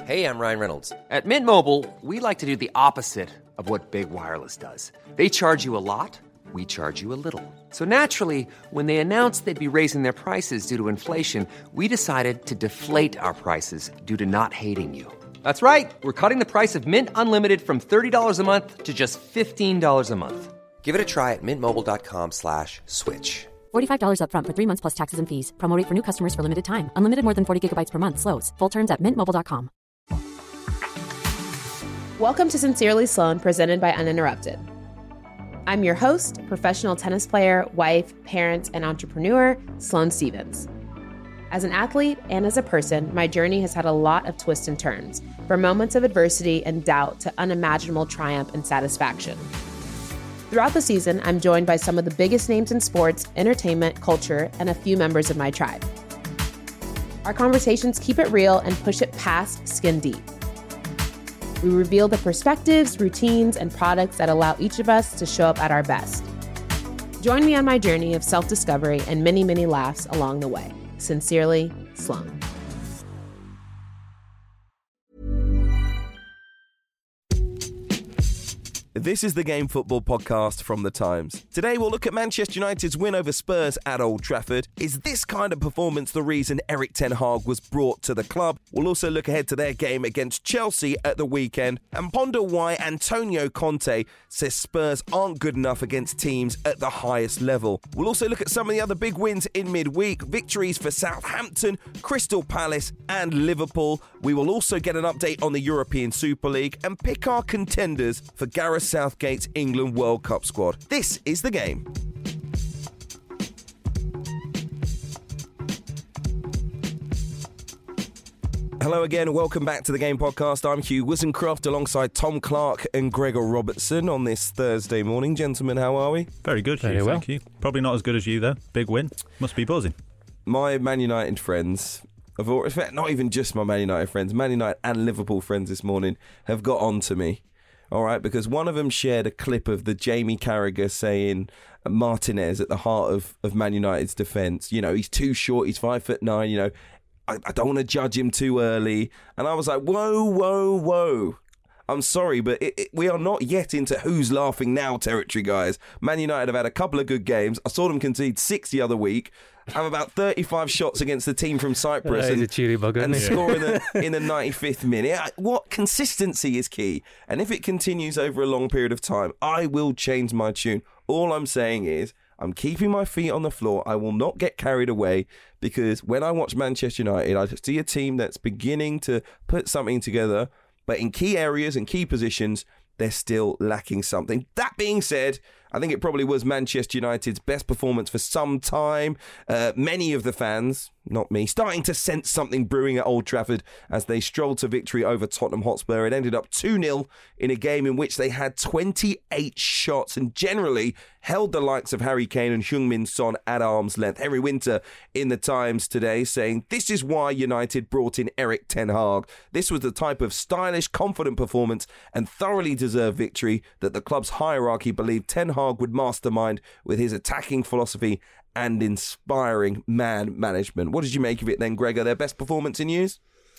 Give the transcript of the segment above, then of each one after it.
Hey, I'm Ryan Reynolds. At Mint Mobile, we like to do the opposite of what Big Wireless does. They charge you a lot, we charge you a little. So naturally, when they announced they'd be raising their prices due to inflation, we decided to deflate our prices due to not hating you. That's right. We're cutting the price of Mint Unlimited from $30 a month to just $15 a month. Give it a try at mintmobile.com/switch. $45 up front for 3 months plus taxes and fees. Promo rate for new customers for limited time. Unlimited more than 40 gigabytes per month. Slows full terms at mintmobile.com. Welcome to Sincerely Sloan, presented by Uninterrupted. I'm your host, professional tennis player, wife, parent, and entrepreneur, Sloane Stevens. As an athlete and as a person, my journey has had a lot of twists and turns, from moments of adversity and doubt to unimaginable triumph and satisfaction. Throughout the season, I'm joined by some of the biggest names in sports, entertainment, culture, and a few members of my tribe. Our conversations keep it real and push it past skin deep. We reveal the perspectives, routines, and products that allow each of us to show up at our best. Join me on my journey of self-discovery and many, many laughs along the way. Sincerely, Sloane. This is the Game Football Podcast from The Times. Today we'll look at Manchester United's win over Spurs at Old Trafford. Is this kind of performance the reason Erik ten Hag was brought to the club? We'll also look ahead to their game against Chelsea at the weekend and ponder why Antonio Conte says Spurs aren't good enough against teams at the highest level. We'll also look at some of the other big wins in midweek, victories for Southampton, Crystal Palace and Liverpool. We will also get an update on the European Super League and pick our contenders for Gareth Southgate's England World Cup squad. This is The Game. Hello again, welcome back to The Game Podcast. I'm Hugh Wisencroft alongside Tom Clark and Gregor Robertson on this Thursday morning. Gentlemen, how are we? Very good, Hugh, Very well. thank you. Probably not as good as you, though. Big win. Must be buzzing. My Man United friends, in fact, not even just my Man United friends, Man United and Liverpool friends this morning have got on to me. All right, because one of them shared a clip of the Jamie Carragher saying Martinez at the heart of Man United's defence. You know, he's too short, he's 5'9", you know, I don't want to judge him too early. And I was like, whoa. I'm sorry, but we are not yet into who's laughing now territory, guys. Man United have had a couple of good games. I saw them concede 6 the other week, have about 35 shots against the team from Cyprus He's a cheery bugger, and isn't he? score in the 95th minute. What consistency is key. And if it continues over a long period of time, I will change my tune. All I'm saying is I'm keeping my feet on the floor. I will not get carried away because when I watch Manchester United, I see a team that's beginning to put something together, but in key areas and key positions, they're still lacking something. That being said, I think it probably was Manchester United's best performance for some time. Many of the fans, not me, starting to sense something brewing at Old Trafford as they strolled to victory over Tottenham Hotspur. It ended up 2-0 in a game in which they had 28 shots and generally held the likes of Harry Kane and Heung-min Son at arm's length. Henry Winter in the Times today saying, this is why United brought in Erik ten Hag. This was the type of stylish, confident performance and thoroughly deserved victory that the club's hierarchy believed ten Hag would mastermind with his attacking philosophy and inspiring man management. What did you make of it then, Gregor? Their best performance in years?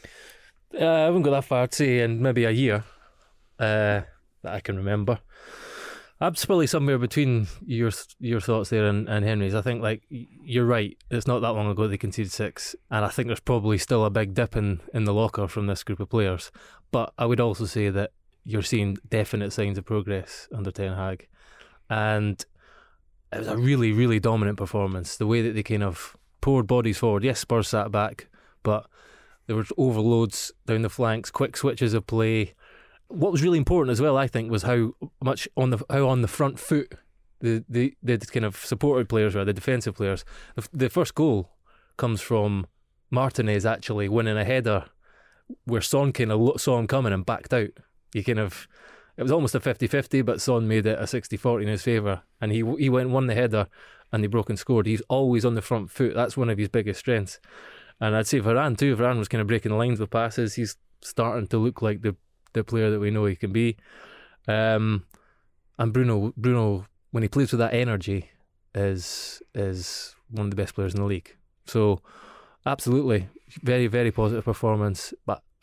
I wouldn't go that far to say in maybe a year that I can remember. I'm probably somewhere between your thoughts there and Henry's. I think, like, you're right. It's not that long ago they conceded 6, and I think there's probably still a big dip in the locker from this group of players. But I would also say that you're seeing definite signs of progress under Ten Hag. And it was a really, really dominant performance. The way that they kind of poured bodies forward. Yes, Spurs sat back, but there were overloads down the flanks, quick switches of play. What was really important as well, I think, was how on the front foot the kind of supported players were, the defensive players. The first goal comes from Martinez actually winning a header where Son kind of saw him coming and backed out. It was almost a 50-50, but Son made it a 60-40 in his favour, and he went and won the header, and they broke and scored. He's always on the front foot. That's one of his biggest strengths. And I'd say Varane too. Varane was kind of breaking lines with passes. He's starting to look like the player that we know he can be. And Bruno, when he plays with that energy, is one of the best players in the league. So absolutely, very, very positive performance. But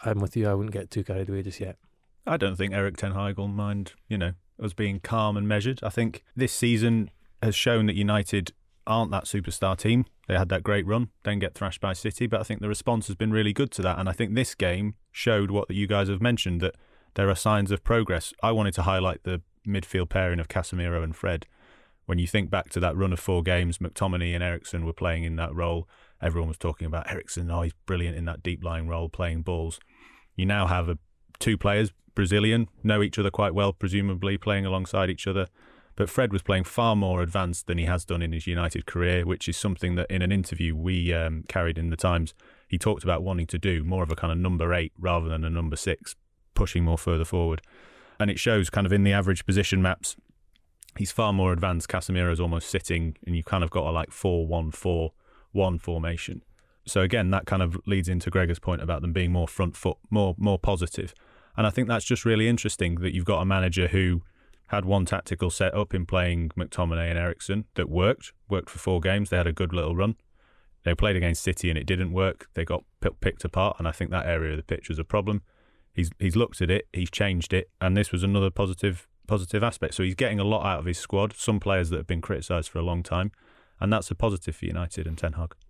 I'm with you. I wouldn't get too carried away just yet. I don't think Erik ten Hag will mind, us being calm and measured. I think this season has shown that United aren't that superstar team. They had that great run, then get thrashed by City, but I think the response has been really good to that. And I think this game showed what you guys have mentioned, that there are signs of progress. I wanted to highlight the midfield pairing of Casemiro and Fred. When you think back to that run of 4 games, McTominay and Eriksen were playing in that role. Everyone was talking about Eriksen. Oh, he's brilliant in that deep-lying role, playing balls. You now have 2 players, Brazilian, know each other quite well, presumably playing alongside each other. But Fred was playing far more advanced than he has done in his United career, which is something that in an interview we carried in the Times, he talked about wanting to do, more of a kind of number 8 rather than a number 6, pushing more further forward. And it shows kind of in the average position maps, he's far more advanced. Casemiro's almost sitting, and you kind of got a 4-1-4-1 formation. So again, that kind of leads into Gregor's point about them being more front foot, more positive. And I think that's just really interesting that you've got a manager who had one tactical set up in playing McTominay and Eriksen that worked for 4 games. They had a good little run. They played against City and it didn't work. They got picked apart, and I think that area of the pitch was a problem. He's looked at it, he's changed it, and this was another positive aspect. So he's getting a lot out of his squad, some players that have been criticised for a long time, and that's a positive for United and Ten Hag.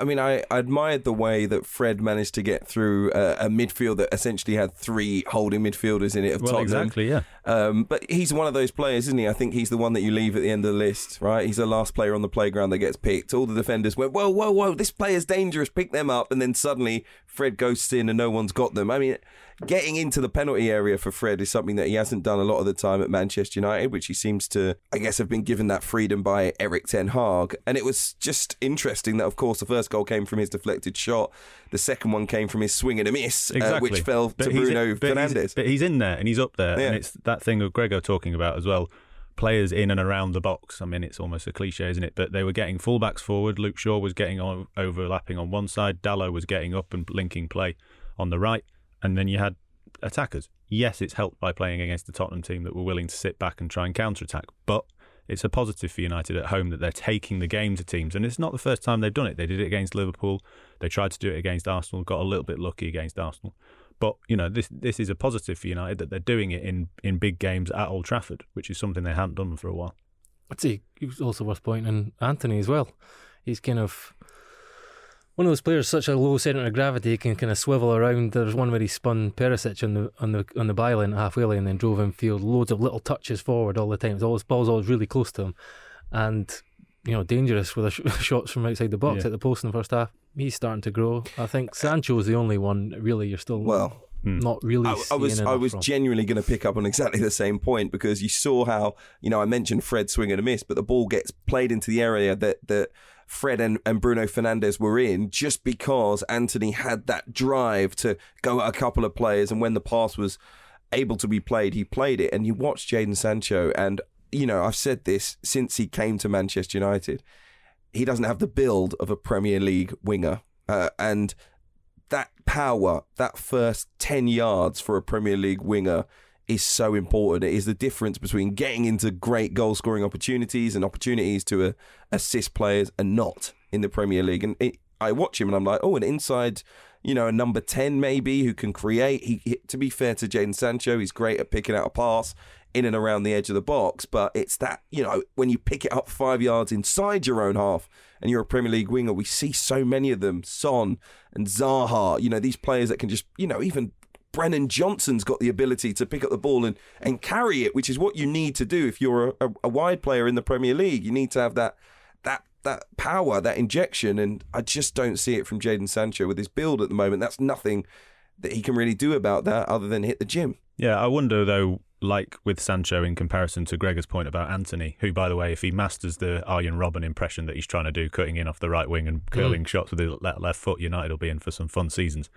I admired the way that Fred managed to get through a midfield that essentially had 3 holding midfielders in it of Tottenham. Exactly, yeah. But he's one of those players, isn't he? I think he's the one that you leave at the end of the list, right? He's the last player on the playground that gets picked. All the defenders went, whoa, this player's dangerous, pick them up. And then suddenly Fred ghosts in and no one's got them. I mean, getting into the penalty area for Fred is something that he hasn't done a lot of the time at Manchester United, which he seems to, I guess, have been given that freedom by Erik ten Hag. And it was just interesting that, of course, the first goal came from his deflected shot. The second one came from his swing and a miss, which fell to Bruno Fernandes. But he's in there and he's up there. Yeah. And it's that thing of Gregor talking about as well. Players in and around the box. I mean, it's almost a cliche, isn't it? But they were getting fullbacks forward. Luke Shaw was getting overlapping on one side. Dalot was getting up and linking play on the right. And then you had attackers. Yes, it's helped by playing against the Tottenham team that were willing to sit back and try and counter-attack. But it's a positive for United at home that they're taking the game to teams. And it's not the first time they've done it. They did it against Liverpool. They tried to do it against Arsenal, got a little bit lucky against Arsenal. But, this is a positive for United that they're doing it in big games at Old Trafford, which is something they hadn't done for a while. I'd say it was also worth pointing Anthony as well. He's kind of one of those players, such a low centre of gravity, he can kind of swivel around. There's one where he spun Perisic on the byline at halfway line and then drove him field. Loads of little touches forward all the time. Ball's always really close to him, and dangerous with shots from outside the box at the post in the first half. He's starting to grow. I think Sancho's the only one really you're still not really. I was genuinely going to pick up on exactly the same point, because you saw how I mentioned Fred swing and a miss, but the ball gets played into the area that Fred and Bruno Fernandes were in, just because Anthony had that drive to go at a couple of players, and when the pass was able to be played, he played it. And you watch Jadon Sancho, and I've said this since he came to Manchester United, he doesn't have the build of a Premier League winger, and that power, that first 10 yards for a Premier League winger is so important. It is the difference between getting into great goal-scoring opportunities and opportunities to assist players and not in the Premier League. And I watch him and I'm like, an inside, a number 10 maybe who can create. He, to be fair to Jadon Sancho, he's great at picking out a pass in and around the edge of the box. But it's that, when you pick it up 5 yards inside your own half and you're a Premier League winger, we see so many of them, Son and Zaha, these players that can just, even Brennan Johnson's got the ability to pick up the ball and carry it, which is what you need to do if you're a wide player in the Premier League. You need to have that power, that injection, and I just don't see it from Jadon Sancho with his build at the moment. That's nothing that he can really do about that other than hit the gym. Yeah, I wonder though, like with Sancho in comparison to Gregor's point about Anthony, who, by the way, if he masters the Arjen Robben impression that he's trying to do, cutting in off the right wing and curling shots with his left foot, United will be in for some fun seasons.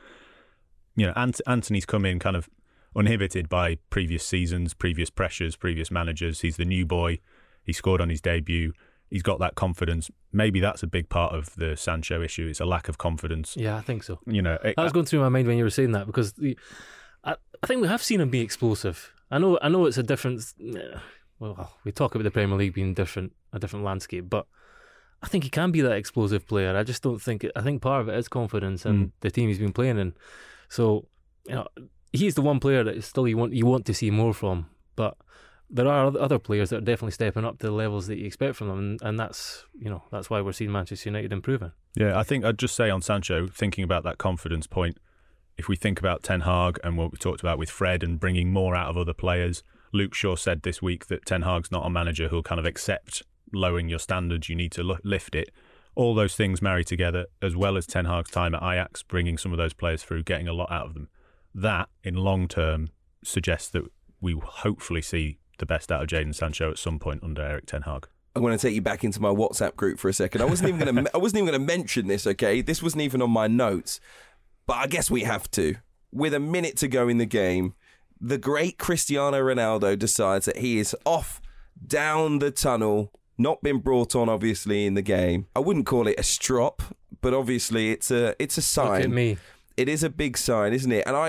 Anthony's come in kind of uninhibited by previous seasons, previous pressures, previous managers. He's the new boy. He scored on his debut. He's got that confidence. Maybe that's a big part of the Sancho issue. It's a lack of confidence. Yeah, I think so. I was going through my mind when you were saying that, because I think we have seen him be explosive. I know it's a different. Well, we talk about the Premier League being a different landscape, but I think he can be that explosive player. I just don't think. I think part of it is confidence and the team he's been playing in. So he's the one player that still you want to see more from, but there are other players that are definitely stepping up to the levels that you expect from them, and that's why we're seeing Manchester United improving. Yeah, I think I'd just say on Sancho, thinking about that confidence point, if we think about Ten Hag and what we talked about with Fred and bringing more out of other players, Luke Shaw said this week that Ten Hag's not a manager who'll kind of accept lowering your standards, you need to lift it. All those things marry together, as well as Ten Hag's time at Ajax, bringing some of those players through, getting a lot out of them. That, in long term, suggests that we will hopefully see the best out of Jadon Sancho at some point under Erik Ten Hag. I'm going to take you back into my WhatsApp group for a second. I wasn't even going to mention this, okay? This wasn't even on my notes, but I guess we have to. With a minute to go in the game, the great Cristiano Ronaldo decides that he is off down the tunnel, not been brought on, obviously, in the game. I wouldn't call it a strop, but obviously it's a sign. Look at me. It is a big sign, isn't it? And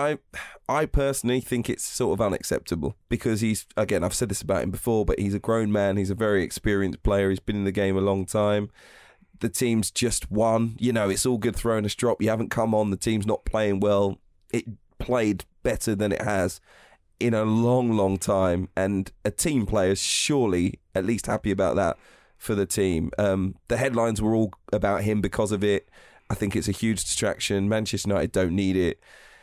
I personally think it's sort of unacceptable because I've said this about him before, but he's a grown man. He's a very experienced player. He's been in the game a long time. The team's just won. It's all good throwing a strop. You haven't come on. The team's not playing well. It played better than it has in a long, long time. And a team player is surely at least happy about that for the team. The headlines were all about him because of it. I think it's a huge distraction. Manchester United don't need it.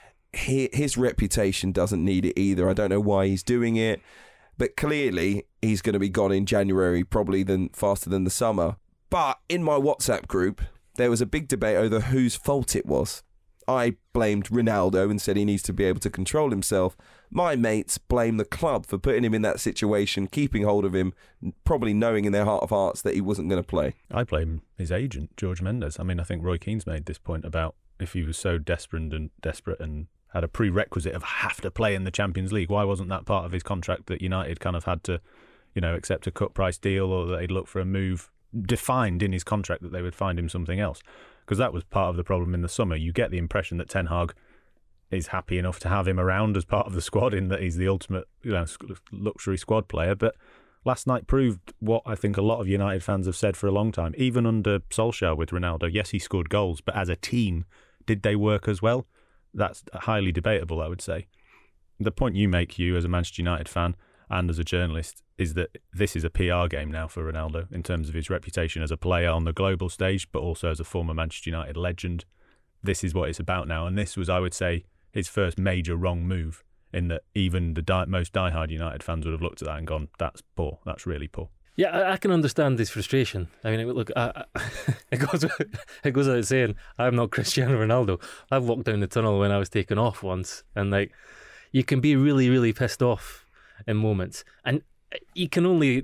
His reputation doesn't need it either. I don't know why he's doing it. But clearly, he's going to be gone in January, probably faster than the summer. But in my WhatsApp group, there was a big debate over whose fault it was. I blamed Ronaldo and said he needs to be able to control himself. My mates blame the club for putting him in that situation, keeping hold of him, probably knowing in their heart of hearts that he wasn't going to play. I blame his agent, George Mendes. I mean, I think Roy Keane's made this point about if he was so desperate and had a prerequisite of have to play in the Champions League, why wasn't that part of his contract that United kind of had to, accept a cut price deal, or that they'd look for a move defined in his contract that they would find him something else? Because that was part of the problem in the summer. You get the impression that Ten Hag is happy enough to have him around as part of the squad, in that he's the ultimate luxury squad player. But last night proved what I think a lot of United fans have said for a long time, even under Solskjaer with Ronaldo. Yes, he scored goals, but as a team, did they work as well? That's highly debatable, I would say. The point you make, Hugh, as a Manchester United fan and as a journalist, is that this is a PR game now for Ronaldo in terms of his reputation as a player on the global stage, but also as a former Manchester United legend. This is what it's about now. And this was, I would say, his first major wrong move, in that even the most diehard United fans would have looked at that and gone, that's poor, that's really poor. Yeah, I can understand his frustration. I mean, look, it goes without saying, I'm not Cristiano Ronaldo. I've walked down the tunnel when I was taken off once, and you can be really, really pissed off in moments, and you can only,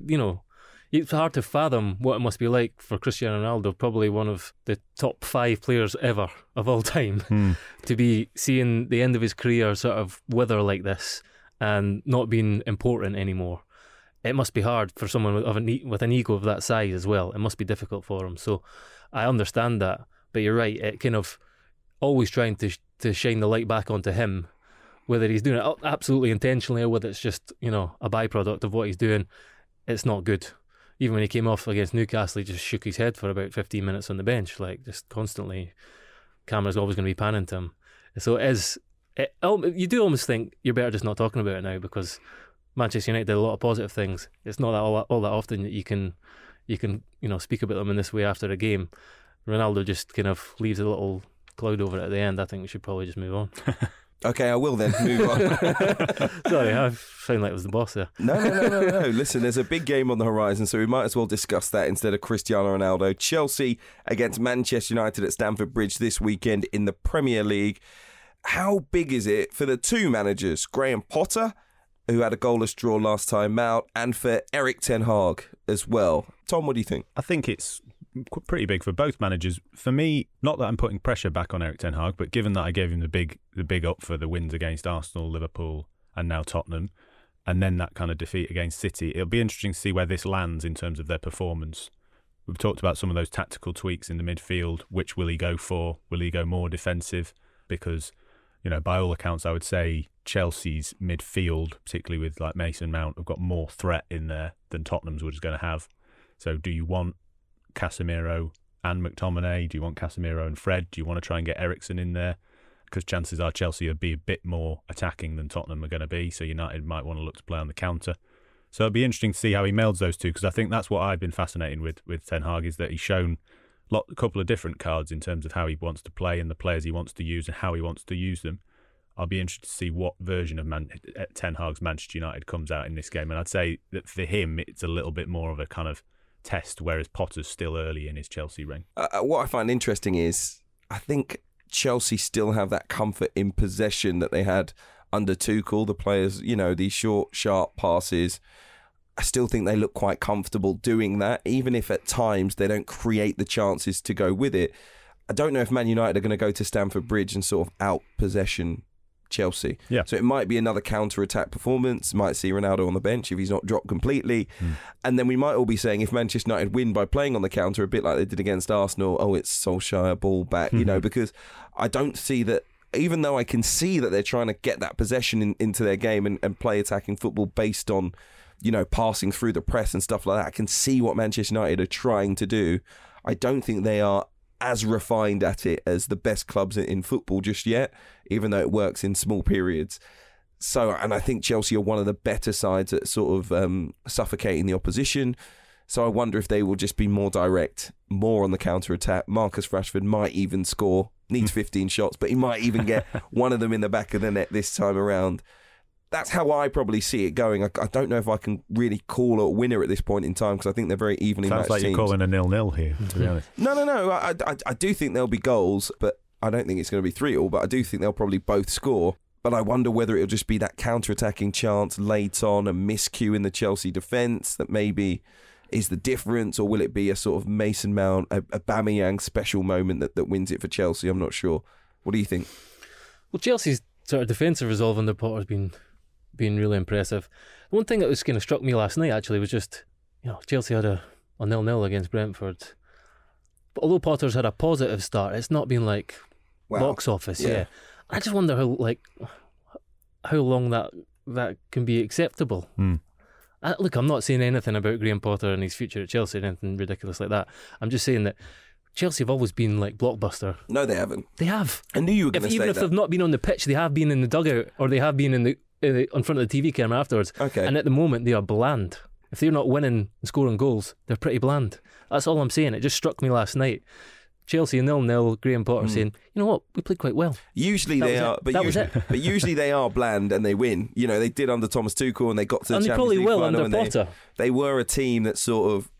it's hard to fathom what it must be like for Cristiano Ronaldo, probably one of the top 5 players ever of all time, to be seeing the end of his career sort of wither like this and not being important anymore. It must be hard for someone with an ego of that size as well. It must be difficult for him. So I understand that, but you're right. It kind of always trying to shine the light back onto him, whether he's doing it absolutely intentionally or whether it's just, a byproduct of what he's doing. It's not good. Even when he came off against Newcastle, he just shook his head for about 15 minutes on the bench, just constantly. Camera's always going to be panning to him. So you do almost think you're better just not talking about it now, because Manchester United did a lot of positive things. It's not all that often that you can speak about them in this way after a game. Ronaldo just kind of leaves a little cloud over it at the end. I think we should probably just move on. Okay, I will then move on. Sorry, I sound like I was the boss there. No. Listen, there's a big game on the horizon, so we might as well discuss that instead of Cristiano Ronaldo. Chelsea against Manchester United at Stamford Bridge this weekend in the Premier League. How big is it for the two managers, Graham Potter, who had a goalless draw last time out, and for Erik Ten Hag as well? Tom, what do you think? I think it's pretty big for both managers. For me, not that I'm putting pressure back on Erik Ten Hag, but given that I gave him the big up for the wins against Arsenal, Liverpool and now Tottenham, and then that kind of defeat against City, it'll be interesting to see where this lands in terms of their performance. We've talked about some of those tactical tweaks in the midfield. Which will he go for? Will he go more defensive? Because, by all accounts, I would say Chelsea's midfield, particularly with like Mason Mount, have got more threat in there than Tottenham's was going to have. So do you want Casemiro and McTominay? Do you want Casemiro and Fred? Do you want to try and get Eriksen in there? because chances are Chelsea will be a bit more attacking than Tottenham are going to be, so United might want to look to play on the counter. So it'll be interesting to see how he melds those two, because I think that's what I've been fascinated with Ten Hag, is that he's shown a couple of different cards in terms of how he wants to play and the players he wants to use and how he wants to use them. I'll be interested to see what version of Ten Hag's Manchester United comes out in this game. And I'd say that for him, it's a little bit more of a kind of test, whereas Potter's still early in his Chelsea reign. What I find interesting is I think Chelsea still have that comfort in possession that they had under Tuchel. The players, these short, sharp passes, I still think they look quite comfortable doing that, even if at times they don't create the chances to go with it. I don't know if Man United are going to go to Stamford Bridge and sort of out-possession Chelsea. Yeah. So it might be another counter-attack performance. Might see Ronaldo on the bench if he's not dropped completely. And then we might all be saying if Manchester United win by playing on the counter, a bit like they did against Arsenal, it's Solskjaer, ball back, because I don't see that, even though I can see that they're trying to get that possession into their game and play attacking football based on, passing through the press and stuff like that. I can see what Manchester United are trying to do. I don't think they are as refined at it as the best clubs in football just yet, even though it works in small periods. So, and I think Chelsea are one of the better sides at sort of suffocating the opposition. So I wonder if they will just be more direct, more on the counter-attack. Marcus Rashford might even score, needs 15 shots, but he might even get one of them in the back of the net this time around. That's how I probably see it going. I don't know if I can really call a winner at this point in time, because I think they're very evenly matched Sounds like teams. you're calling a 0-0 here, to be honest. No. I do think there'll be goals, but I don't think it's going to be 3-3, but I do think they'll probably both score. But I wonder whether it'll just be that counter-attacking chance late on, a miscue in the Chelsea defence that maybe is the difference, or will it be a sort of Mason Mount, a Aubameyang special moment that wins it for Chelsea? I'm not sure. What do you think? Well, Chelsea's sort of defensive resolve under Potter's been really impressive. The one thing that was kind of struck me last night actually was just, Chelsea had a 0-0 against Brentford. But although Potter's had a positive start, it's not been like box office. Yeah. I just wonder how long that can be acceptable. Look, I'm not saying anything about Graham Potter and his future at Chelsea or anything ridiculous like that. I'm just saying that Chelsea have always been like blockbuster. No, they haven't. They have. I knew you were going to say that. Even if they've not been on the pitch, they have been in the dugout, or they have been in front of the TV camera afterwards. Okay. And at the moment, they are bland. If they're not winning and scoring goals, they're pretty bland. That's all I'm saying. It just struck me last night. Chelsea 0-0, Graham Potter saying, you know what, we played quite well. Usually they are, but usually they are bland and they win. They did under Thomas Tuchel and they got to the Champions League final. And they probably will under Potter. They were a team that sort of,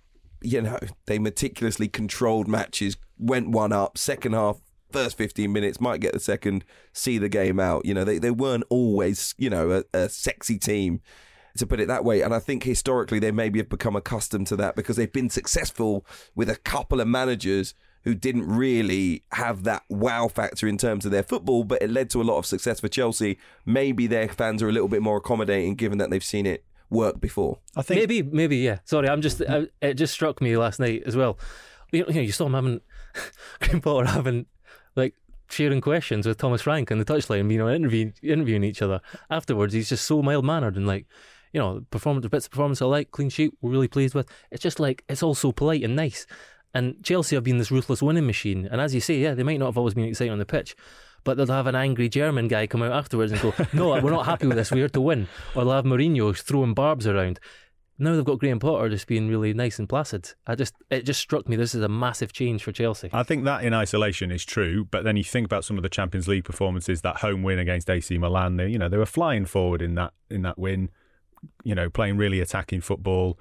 they meticulously controlled matches, went one up, second half, first 15 minutes, might get the second, see the game out. They weren't always, a sexy team, to put it that way. And I think historically they maybe have become accustomed to that because they've been successful with a couple of managers who didn't really have that wow factor in terms of their football, but it led to a lot of success for Chelsea. Maybe their fans are a little bit more accommodating given that they've seen it work before. I think maybe, yeah. Sorry, it just struck me last night as well. You saw him Graham Potter having like sharing questions with Thomas Frank on the touchline, interviewing each other. Afterwards, he's just so mild-mannered and like, the bits of performance I like, clean sheet, we're really pleased with. It's just like, it's all so polite and nice. And Chelsea have been this ruthless winning machine. And as you say, they might not have always been exciting on the pitch, but they'll have an angry German guy come out afterwards and go, no, we're not happy with this, we're here to win. Or they'll have Mourinho throwing barbs around. Now they've got Graham Potter just being really nice and placid. It just struck me this is a massive change for Chelsea. I think that in isolation is true, but then you think about some of the Champions League performances, that home win against AC Milan, they were flying forward in that win, playing really attacking football.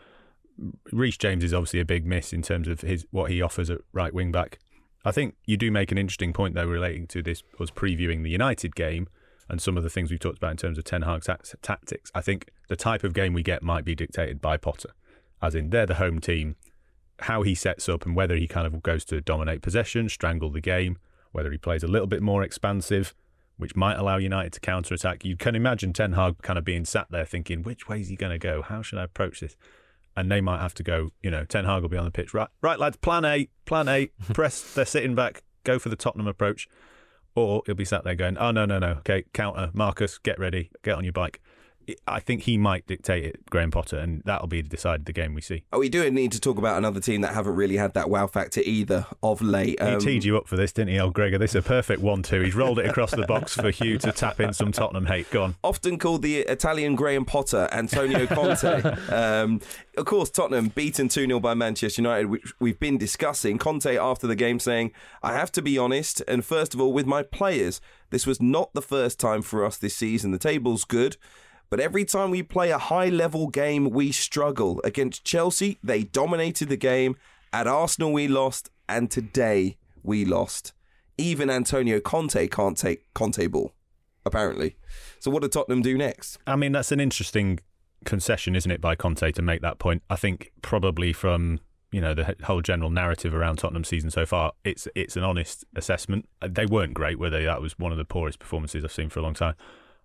Reece James is obviously a big miss in terms of what he offers at right wing back. I think you do make an interesting point though relating to this, us previewing the United game and some of the things we've talked about in terms of Ten Hag's tactics. I think the type of game we get might be dictated by Potter, as in they're the home team, how he sets up and whether he kind of goes to dominate possession, strangle the game, whether he plays a little bit more expansive, which might allow United to counter-attack. You can imagine Ten Hag kind of being sat there thinking, which way is he going to go? How should I approach this? And they might have to go, Ten Hag will be on the pitch. Right, lads, plan A, press, they're sitting back, go for the Tottenham approach. Or he'll be sat there going, oh, no, okay, counter, Marcus, get ready, get on your bike. I think he might dictate it, Graham Potter, and that'll be decide the game we see. We do need to talk about another team that haven't really had that wow factor either of late. He teed you up for this, didn't he, old Gregor? This is a perfect 1-2. He's rolled it across the box for Hugh to tap in some Tottenham hate. Go on. Often called the Italian Graham Potter, Antonio Conte. Of course, Tottenham beaten 2-0 by Manchester United, which we've been discussing. Conte after the game saying, I have to be honest, and first of all, with my players, this was not the first time for us this season. The table's good, but every time we play a high-level game, we struggle. Against Chelsea, they dominated the game. At Arsenal, we lost. And today, we lost. Even Antonio Conte can't take Conte ball, apparently. So what do Tottenham do next? I mean, that's an interesting concession, isn't it, by Conte to make that point? I think probably from the whole general narrative around Tottenham's season so far, it's an honest assessment. They weren't great, were they? That was one of the poorest performances I've seen for a long time.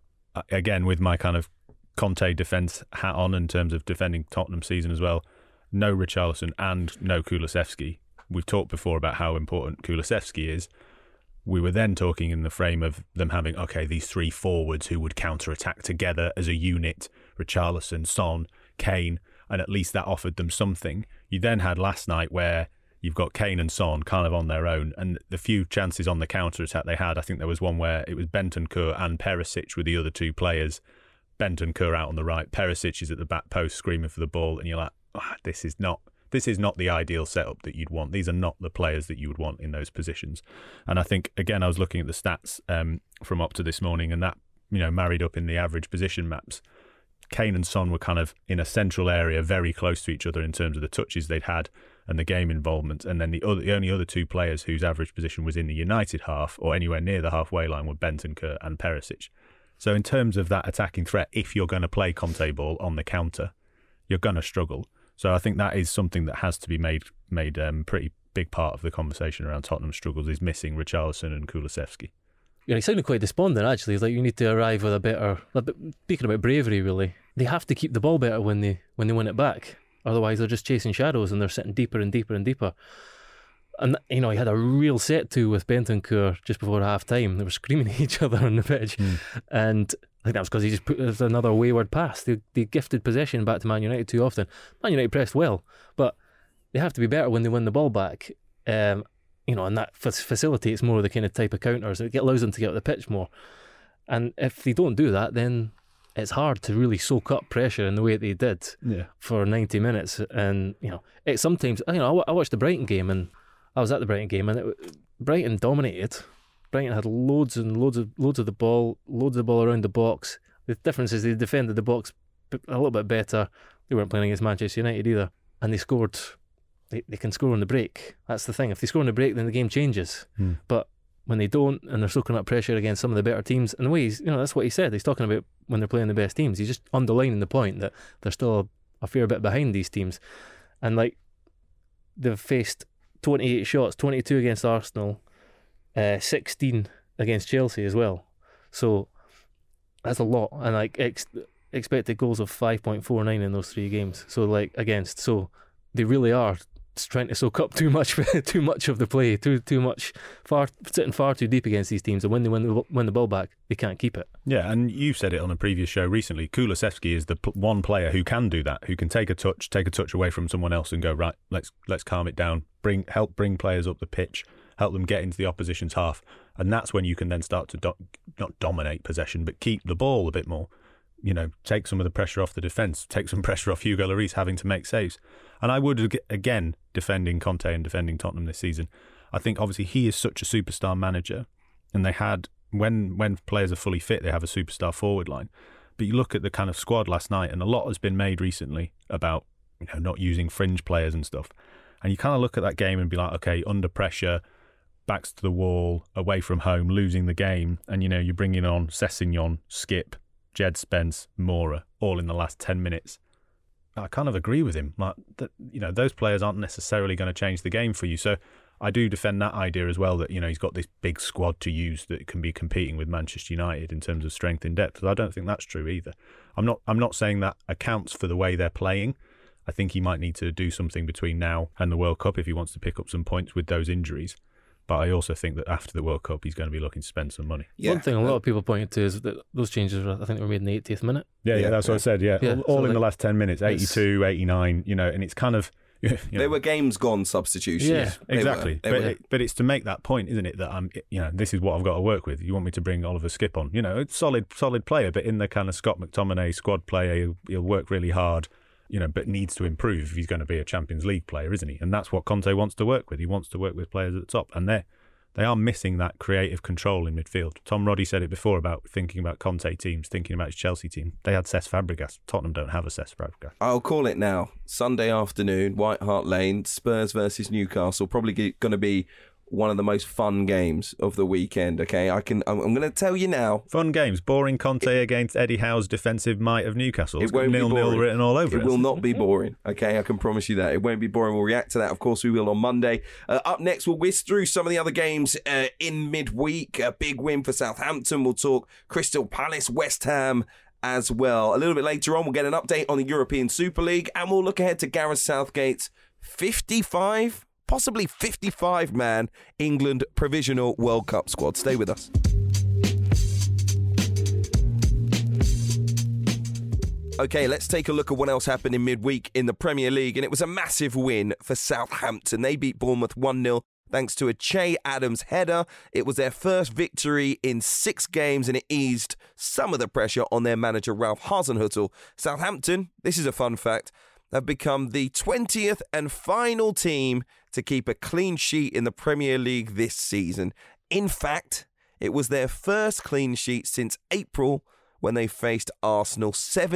Again, with my kind of Conte defence hat on in terms of defending Tottenham's season as well, no Richarlison and no Kulusevski. We've talked before about how important Kulusevski is. We were then talking in the frame of them having, these three forwards who would counter-attack together as a unit, Richarlison, Son, Kane, and at least that offered them something. You then had last night where you've got Kane and Son kind of on their own, and the few chances on the counter-attack they had, I think there was one where it was Bentancur and Perisic with the other two players. Bentancur out on the right, Perisic is at the back post screaming for the ball, and you're like, this is not the ideal setup that you'd want. These are not the players that you would want in those positions. And I think, again, I was looking at the stats from Opta this morning, and that, married up in the average position maps. Kane and Son were kind of in a central area, very close to each other in terms of the touches they'd had and the game involvement. And then the only other two players whose average position was in the United half or anywhere near the halfway line were Bentancur and Perisic. So in terms of that attacking threat, if you're going to play Conte ball on the counter, you're going to struggle. So I think that is something that has to be made pretty big part of the conversation around Tottenham's struggles, is missing Richarlison and Kulusevski. Yeah, he sounded quite despondent, actually. It's like you need to arrive with a better... Speaking about bravery, really, they have to keep the ball better when they win it back. Otherwise, they're just chasing shadows and they're sitting deeper and deeper and deeper. And, he had a real set-to with Bentancur just before half-time. They were screaming at each other on the pitch. And I think that was because he just put another wayward pass. They gifted possession back to Man United too often. Man United pressed well, but they have to be better when they win the ball back. And that facilitates more of the kind of type of counters. It allows them to get up the pitch more. And if they don't do that, then it's hard to really soak up pressure in the way that they did for 90 minutes. And, it sometimes, I watched the Brighton game, and I was at the Brighton game, and Brighton dominated. Brighton had loads of the ball around the box. The difference is they defended the box a little bit better. They weren't playing against Manchester United either, and they scored. They can score on the break. That's the thing. If they score on the break, then the game changes. But when they don't, and they're soaking up pressure against some of the better teams, and the way that's what he said. He's talking about when they're playing the best teams. He's just underlining the point that they're still a fair bit behind these teams, and they've faced 28 shots, 22 against Arsenal, 16 against Chelsea as well. So that's a lot. And expected goals of 5.49 in those three games. So against. So they really are trying to soak up too much of the play, too much, sitting far too deep against these teams. And when they win the ball back, they can't keep it. Yeah, and you said it on a previous show recently. Kulusevski is the one player who can do that, who can take a touch away from someone else and go, right, let's calm it down, help bring players up the pitch, help them get into the opposition's half, and that's when you can then start to not dominate possession, but keep the ball a bit more. Take some of the pressure off the defence, take some pressure off Hugo Lloris having to make saves. And I would, again, defending Conte and defending Tottenham this season, I think obviously he is such a superstar manager, and they had, when players are fully fit, they have a superstar forward line. But you look at the kind of squad last night, and a lot has been made recently about not using fringe players and stuff. And you kind of look at that game and be like, okay, under pressure, backs to the wall, away from home, losing the game, and you're bringing on Sessegnon, Skip, Jed Spence, Mora, all in the last 10 minutes. I kind of agree with him. Those players aren't necessarily going to change the game for you. So I do defend that idea as well, that he's got this big squad to use that can be competing with Manchester United in terms of strength and depth. But I don't think that's true either. I'm not saying that accounts for the way they're playing. I think he might need to do something between now and the World Cup if he wants to pick up some points with those injuries. But I also think that after the World Cup, he's going to be looking to spend some money. One thing a lot of people pointed to is that those changes, I think, were made in the 80th minute. Yeah, that's what I said. Yeah, all in the last 10 minutes, 82, 89. And it's kind of. They were games gone substitutions. Yeah, exactly. But it's to make that point, isn't it? That this is what I've got to work with. You want me to bring Oliver Skipp on? It's solid player, but in the kind of Scott McTominay squad player, he'll work really hard. But needs to improve if he's going to be a Champions League player, isn't he? And that's what Conte wants to work with. He wants to work with players at the top, and they are missing that creative control in midfield. Tom Roddy said it before about thinking about Conte teams, thinking about his Chelsea team. They had Cesc Fabregas. Tottenham don't have a Cesc Fabregas. I'll call it now. Sunday afternoon, White Hart Lane, Spurs versus Newcastle. Probably going to be one of the most fun games of the weekend. Okay, I'm going to tell you now. Fun games. Boring Conte against Eddie Howe's defensive might of Newcastle. It won't be 0-0 written all over it. It will not be boring. Okay, I can promise you that. It won't be boring. We'll react to that. Of course, we will on Monday. Up next, we'll whiz through some of the other games in midweek. A big win for Southampton. We'll talk Crystal Palace, West Ham as well. A little bit later on, we'll get an update on the European Super League, and we'll look ahead to Gareth Southgate's 55, possibly 55-man England Provisional World Cup squad. Stay with us. Okay, let's take a look at what else happened in midweek in the Premier League, and it was a massive win for Southampton. They beat Bournemouth 1-0 thanks to a Che Adams header. It was their first victory in 6 games, and it eased some of the pressure on their manager, Ralph Hasenhüttl. Southampton, this is a fun fact, have become the 20th and final team to keep a clean sheet in the Premier League this season. In fact, it was their first clean sheet since April when they faced Arsenal.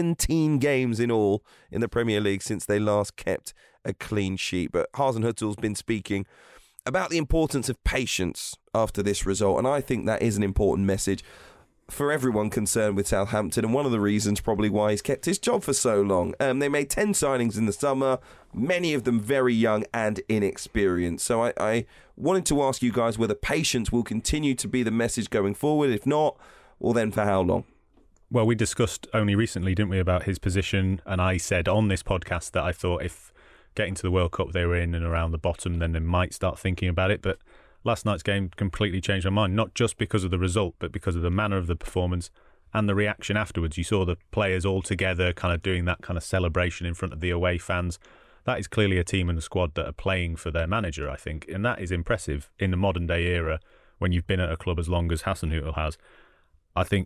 17 games in all in the Premier League since they last kept a clean sheet. But Hasenhüttl's been speaking about the importance of patience after this result, and I think that is an important message for everyone concerned with Southampton, and one of the reasons probably why he's kept his job for so long. They made 10 signings in the summer, many of them very young and inexperienced. So I wanted to ask you guys whether patience will continue to be the message going forward. If not, well then for how long? Well, we discussed only recently, didn't we, about his position, and I said on this podcast that I thought if getting to the World Cup they were in and around the bottom, then they might start thinking about it, but last night's game completely changed my mind, not just because of the result, but because of the manner of the performance and the reaction afterwards. You saw the players all together kind of doing that kind of celebration in front of the away fans. That is clearly a team and a squad that are playing for their manager, I think, and that is impressive in the modern day era when you've been at a club as long as Hasenhüttl has. I think,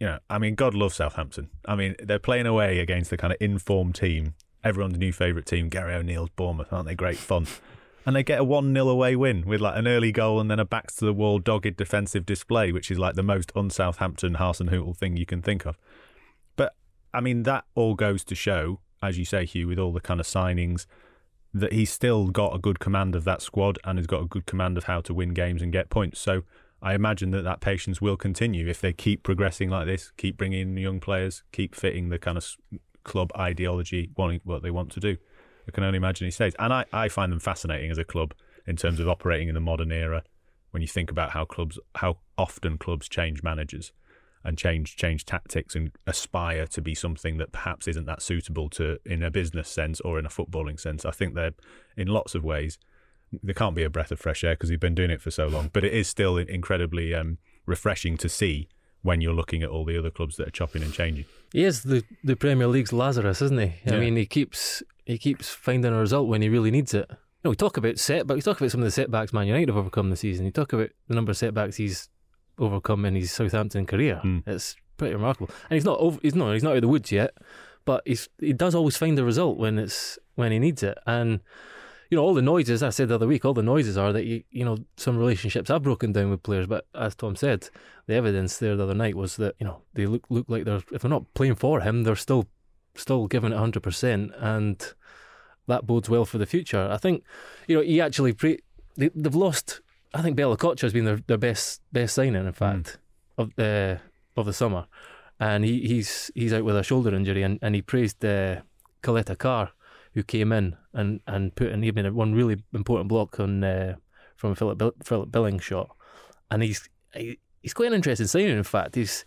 God loves Southampton. They're playing away against the kind of informed team, everyone's new favourite team, Gary O'Neill's Bournemouth. Aren't they great fun? And they get a 1-0 away win with like an early goal and then a backs-to-the-wall dogged defensive display, which is like the most un-Southampton Hasenhüttl thing you can think of. But, that all goes to show, as you say, Hugh, with all the kind of signings, that he's still got a good command of that squad and has got a good command of how to win games and get points. So I imagine that patience will continue if they keep progressing like this, keep bringing in young players, keep fitting the kind of club ideology, wanting what they want to do. I can only imagine he stays. And I find them fascinating as a club in terms of operating in the modern era. When you think about how often clubs change managers and change tactics and aspire to be something that perhaps isn't that suitable to in a business sense or in a footballing sense. I think they're, in lots of ways, they can't be a breath of fresh air because they've been doing it for so long. But it is still incredibly refreshing to see when you're looking at all the other clubs that are chopping and changing. He is the Premier League's Lazarus, isn't he? Yeah. He keeps finding a result when he really needs it. We talk about setbacks. We talk about some of the setbacks Man United have overcome this season. You talk about the number of setbacks he's overcome in his Southampton career. It's pretty remarkable. And he's not out of the woods yet, but he does always find a result when he needs it. And all the noises, I said the other week, all the noises are that some relationships have broken down with players. But as Tom said, the evidence there the other night was that they look like if they're not playing for him, they're still giving it 100%, and that bodes well for the future. I think he actually they've lost. I think Bella Kocha has been their best signing, in fact, of the summer, and he's out with a shoulder injury, and he praised Coletta Carr, who came in and put in even one really important block on from a Philip Billing shot, and he's quite an interesting signing. In fact, he's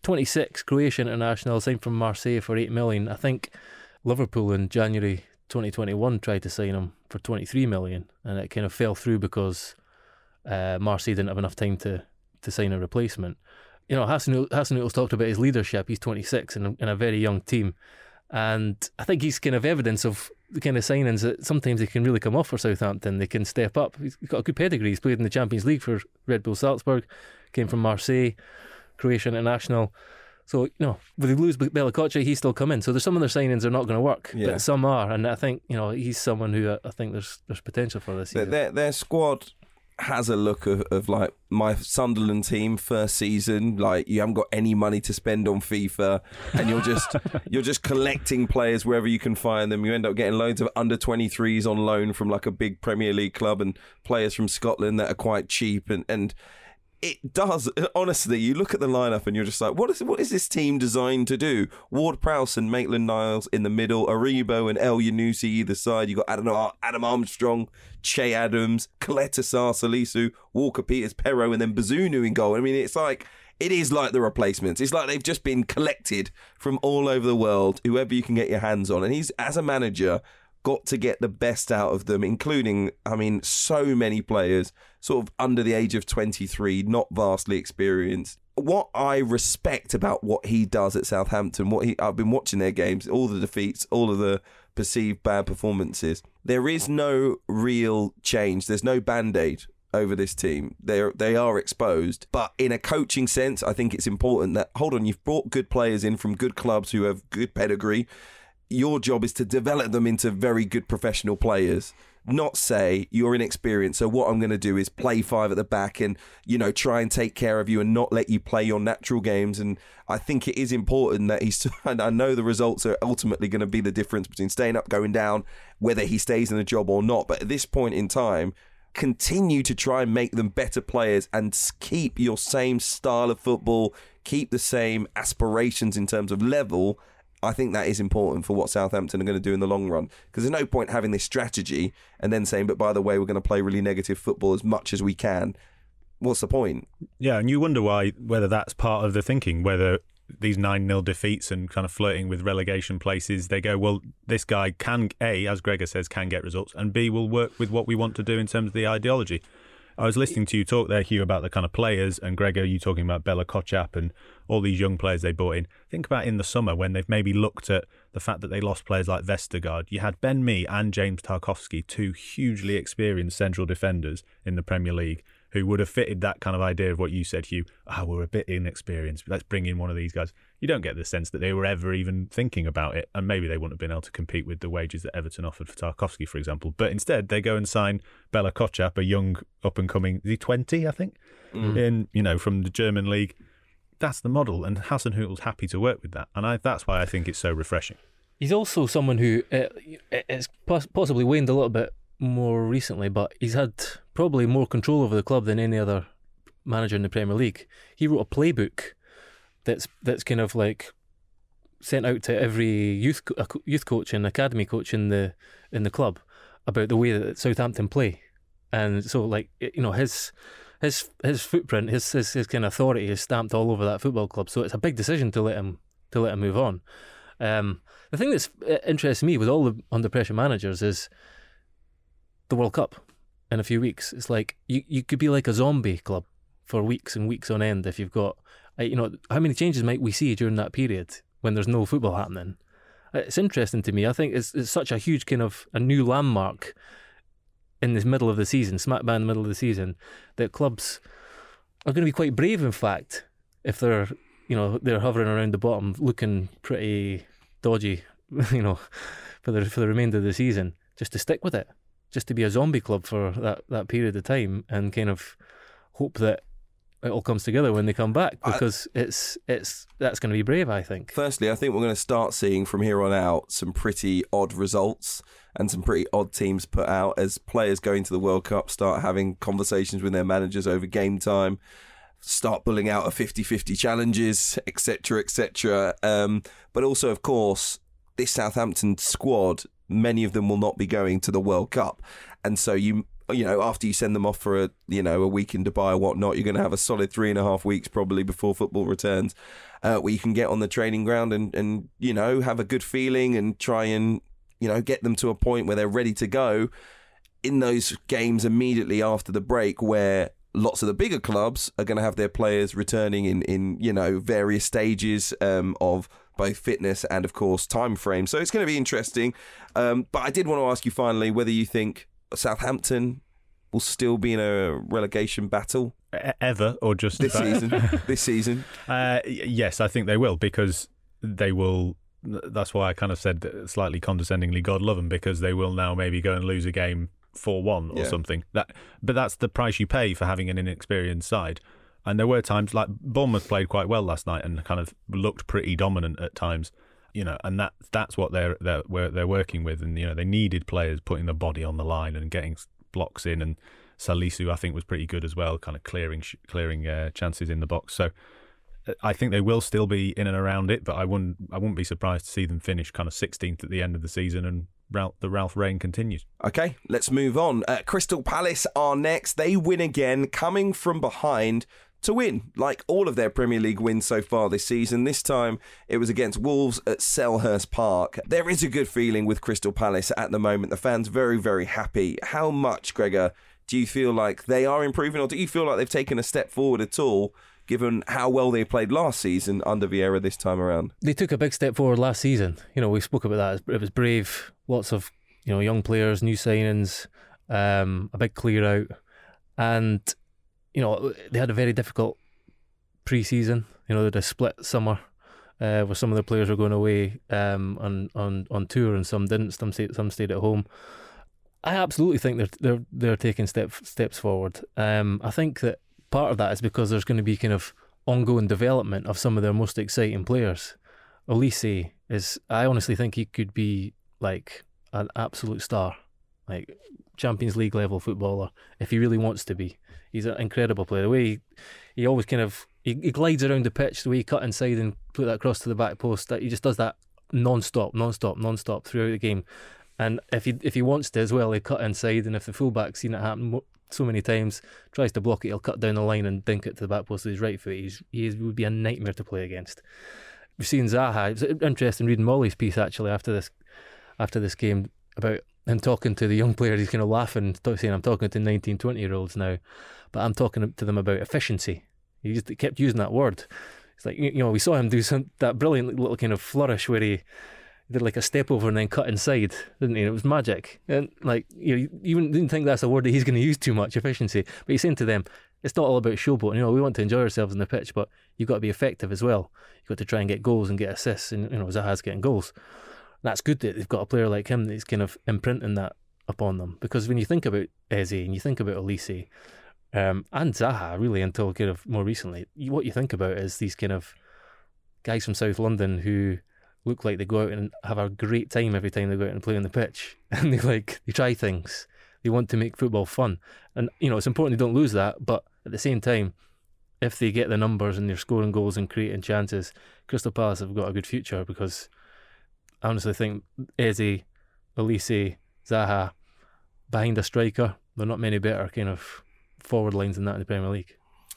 26, Croatian international, signed from Marseille for 8 million. I think Liverpool in January 2021 tried to sign him for 23 million, and it kind of fell through because Marseille didn't have enough time to sign a replacement. You know, Hasenhutl's talked about his leadership. He's 26 in a very young team. And I think he's kind of evidence of the kind of signings that sometimes they can really come off for Southampton. They can step up. He's got a good pedigree. He's played in the Champions League for Red Bull Salzburg, came from Marseille, Croatian international. So, you know, if they lose Bella Kotchap, he's still come in. So there's some of their signings that are not going to work, but some are. And I think, you know, he's someone who I think there's potential for this season. Their squad has a look of like my Sunderland team first season. Like, you haven't got any money to spend on FIFA, and you're just collecting players wherever you can find them. You end up getting loads of under 23s on loan from like a big Premier League club, and players from Scotland that are quite cheap, and it does, honestly, you look at the lineup and you're just like, what is this team designed to do? Ward-Prowse and Maitland-Niles in the middle, Aribo and El Yunusi either side. You got Adam Armstrong, Che Adams, Kaleta Salisu, Walker-Peters, Perro, and then Bazunu in goal. I mean, it is like the replacements. It's like they've just been collected from all over the world, whoever you can get your hands on. And he's, as a manager, got to get the best out of them, including, I mean, so many players sort of under the age of 23, not vastly experienced. What I respect about what he does at Southampton, I've been watching their games, all the defeats, all of the perceived bad performances. There is no real change. There's no Band-Aid over this team. They are exposed. But in a coaching sense, I think it's important that, hold on, you've brought good players in from good clubs who have good pedigree. Your job is to develop them into very good professional players, not say you're inexperienced, so what I'm going to do is play five at the back and, you know, try and take care of you and not let you play your natural games. And I think it is important that and I know the results are ultimately going to be the difference between staying up, going down, whether he stays in the job or not. But at this point in time, continue to try and make them better players and keep your same style of football, keep the same aspirations in terms of level. I think that is important for what Southampton are going to do in the long run. Because there's no point having this strategy and then saying, but by the way, we're going to play really negative football as much as we can. What's the point? Yeah, and you wonder whether that's part of the thinking, whether these 9-0 defeats and kind of flirting with relegation places, they go, well, this guy can, A, as Gregor says, can get results, and B, will work with what we want to do in terms of the ideology. I was listening to you talk there, Hugh, about the kind of players, and Gregor, you talking about Bella Kotchap and all these young players they brought in. Think about in the summer when they've maybe looked at the fact that they lost players like Vestergaard. You had Ben Mee and James Tarkowski, two hugely experienced central defenders in the Premier League, who would have fitted that kind of idea of what you said, Hugh. We're a bit inexperienced, let's bring in one of these guys. You don't get the sense that they were ever even thinking about it, and maybe they wouldn't have been able to compete with the wages that Everton offered for Tarkowski, for example. But instead, they go and sign Bella Kotchap, a young up-and-coming, is he 20, I think, from the German league. That's the model, and Hasenhutl's happy to work with that, and that's why I think it's so refreshing. He's also someone who it's possibly waned a little bit more recently, but he's had probably more control over the club than any other manager in the Premier League. He wrote a playbook that's kind of like sent out to every youth coach and academy coach in the club about the way that Southampton play, and so like, you know, his footprint, his kind of authority is stamped all over that football club. So it's a big decision to let him move on. The thing that's interests me with all the under pressure managers is the World Cup in a few weeks. It's like you could be like a zombie club for weeks and weeks on end if you've got, you know, how many changes might we see during that period when there's no football happening? It's interesting to me. I think it's such a huge kind of a new landmark in this middle of the season, smack bang in the middle of the season, that clubs are going to be quite brave, in fact, if they're hovering around the bottom looking pretty dodgy, you know, for the remainder of the season, just to stick with it. Just to be a zombie club for that period of time and kind of hope that it all comes together when they come back, because that's going to be brave, I think. Firstly, I think we're going to start seeing from here on out some pretty odd results and some pretty odd teams put out as players going to the World Cup start having conversations with their managers over game time, start pulling out of 50-50 challenges, etc., etc. But also, of course, this Southampton squad, many of them will not be going to the World Cup. And so you know, after you send them off for a week in Dubai or whatnot, you're going to have a solid 3.5 weeks probably before football returns, where you can get on the training ground and you know, have a good feeling and try and, you know, get them to a point where they're ready to go. in those games immediately after the break where lots of the bigger clubs are going to have their players returning in various stages of both fitness and, of course, time frame. So it's going to be interesting. But I did want to ask you finally whether you think Southampton will still be in a relegation battle ever, or just this season. This season, yes, I think they will, because they will. That's why I kind of said slightly condescendingly, God love them, because they will now maybe go and lose a game 4-1 or something. But that's the price you pay for having an inexperienced side. And there were times like Bournemouth played quite well last night and kind of looked pretty dominant at times, and that's what they're working with. And they needed players putting the body on the line and getting blocks in. And Salisu, I think, was pretty good as well, kind of clearing chances in the box. So I think they will still be in and around it, but I wouldn't be surprised to see them finish kind of 16th at the end of the season, and the Ralph reign continues. Okay, let's move on. Crystal Palace are next. They win again, coming from behind to win, like all of their Premier League wins so far this season. This time it was against Wolves at Selhurst Park. There is a good feeling with Crystal Palace at the moment. The fans very, very happy. How much, Gregor, do you feel like they are improving, or do you feel like they've taken a step forward at all, given how well they played last season under Vieira this time around? They took a big step forward last season. We spoke about that. It was brave, lots of young players, new signings, a big clear out, and they had a very difficult pre-season. They had a split summer where some of the players were going away on tour and some didn't. Some stayed at home. I absolutely think they're taking steps forward. I think that part of that is because there's going to be kind of ongoing development of some of their most exciting players. Olise I honestly think he could be like an absolute star, like Champions League level footballer if he really wants to be. He's an incredible player. The way he always kind of he glides around the pitch, the way he cut inside and put that across to the back post, that he just does that non-stop throughout the game. And if he wants to as well, he'll cut inside, and if the fullback's seen it happen so many times, tries to block it, he'll cut down the line and dink it to the back post with his right foot. He would be a nightmare to play against. We've seen Zaha. It was interesting reading Molly's piece actually after this game about him talking to the young players. He's kind of laughing, saying, I'm talking to 19, 20-year-olds now, but I'm talking to them about efficiency. He just kept using that word. It's like, we saw him do that brilliant little kind of flourish where he did like a step over and then cut inside, didn't he? It was magic. And like, you didn't think that's a word that he's going to use too much, efficiency. But he's saying to them, it's not all about showboating. We want to enjoy ourselves on the pitch, but you've got to be effective as well. You've got to try and get goals and get assists. And Zaha's getting goals. That's good that they've got a player like him that's kind of imprinting that upon them. Because when you think about Eze and you think about Olise and Zaha, really until kind of more recently, what you think about is these kind of guys from South London who look like they go out and have a great time every time they go out and play on the pitch, and they try things. They want to make football fun, and it's important they don't lose that. But at the same time, if they get the numbers and they're scoring goals and creating chances, Crystal Palace have got a good future, because I honestly think Eze, Olise, Zaha, behind a striker, there are not many better kind of forward lines than that in the Premier League.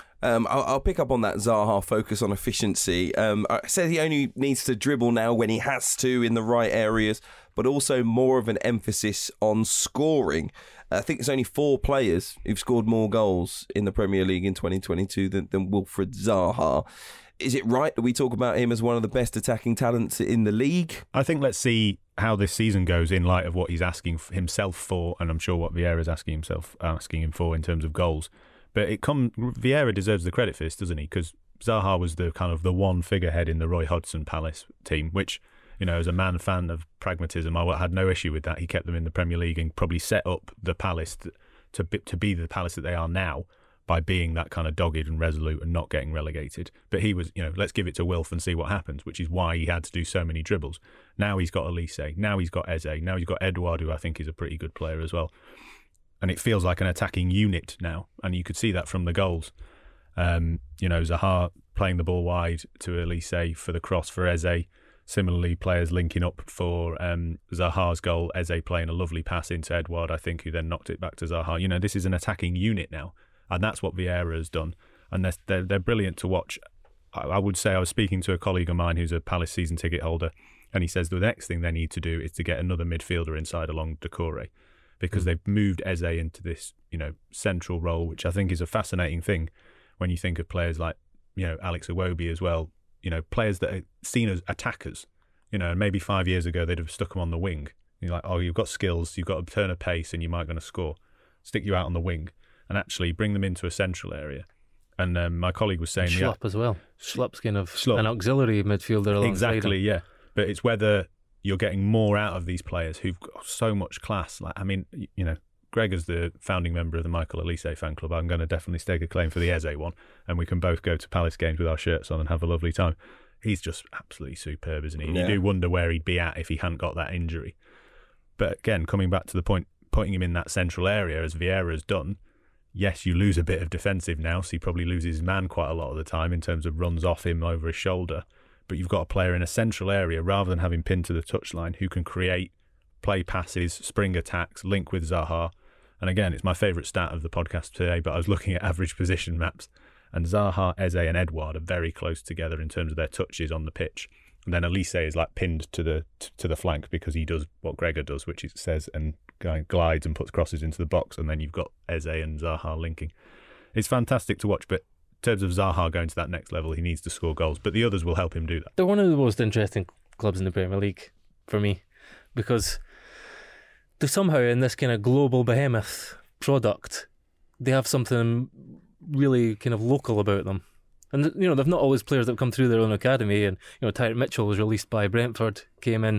I'll pick up on that Zaha focus on efficiency. I said he only needs to dribble now when he has to in the right areas, but also more of an emphasis on scoring. I think there's only 4 players who've scored more goals in the Premier League in 2022 than Wilfried Zaha. Is it right that we talk about him as one of the best attacking talents in the league? I think let's see how this season goes in light of what he's asking himself for, and I'm sure what Vieira's asking him for in terms of goals. But Vieira deserves the credit for this, doesn't he? Because Zaha was the kind of the one figurehead in the Roy Hodgson Palace team, which, as a fan of pragmatism, I had no issue with that. He kept them in the Premier League and probably set up the Palace to be the Palace that they are now by being that kind of dogged and resolute and not getting relegated. But he was, let's give it to Wilf and see what happens, which is why he had to do so many dribbles. Now he's got Olise, now he's got Eze, now he's got Edouard, who I think is a pretty good player as well. And it feels like an attacking unit now, and you could see that from the goals. Zaha playing the ball wide to Olise for the cross for Eze. Similarly, players linking up for Zaha's goal. Eze playing a lovely pass into Edouard, I think, who then knocked it back to Zaha. This is an attacking unit now, and that's what Vieira has done. And they're brilliant to watch. I would say I was speaking to a colleague of mine who's a Palace season ticket holder, and he says the next thing they need to do is to get another midfielder inside along Doucouré. because they've moved Eze into this, central role, which I think is a fascinating thing when you think of players like, Alex Iwobi as well, players that are seen as attackers, and maybe 5 years ago they'd have stuck them on the wing. You're like, oh, you've got skills, you've got a turn of pace and you might going to score. Stick you out on the wing and actually bring them into a central area. And my colleague was saying... Schlupp as well. Schlupp's kind of an auxiliary midfielder alongside exactly, him. Yeah. But it's whether you're getting more out of these players who've got so much class. Like, I mean, Greg is the founding member of the Michael Elise fan club. I'm going to definitely stake a claim for the Eze one, and we can both go to Palace games with our shirts on and have a lovely time. He's just absolutely superb, isn't he? Yeah. You do wonder where he'd be at if he hadn't got that injury. But again, coming back to the point, putting him in that central area as Vieira's done, yes, you lose a bit of defensive now, so he probably loses his man quite a lot of the time in terms of runs off him over his shoulder. But you've got a player in a central area rather than having pinned to the touchline who can create, play passes, spring attacks, link with Zaha. And again, it's my favourite stat of the podcast today, but I was looking at average position maps, and Zaha, Eze and Edouard are very close together in terms of their touches on the pitch. And then Elise is like pinned to the flank because he does what Gregor does, which it says, and glides and puts crosses into the box, and then you've got Eze and Zaha linking. It's fantastic to watch, but in terms of Zaha going to that next level, he needs to score goals, but the others will help him do that. They're one of the most interesting clubs in the Premier League for me, because they're somehow in this kind of global behemoth product, they have something really kind of local about them. And, they've not always players that have come through their own academy. And, Tyreek Mitchell was released by Brentford, came in.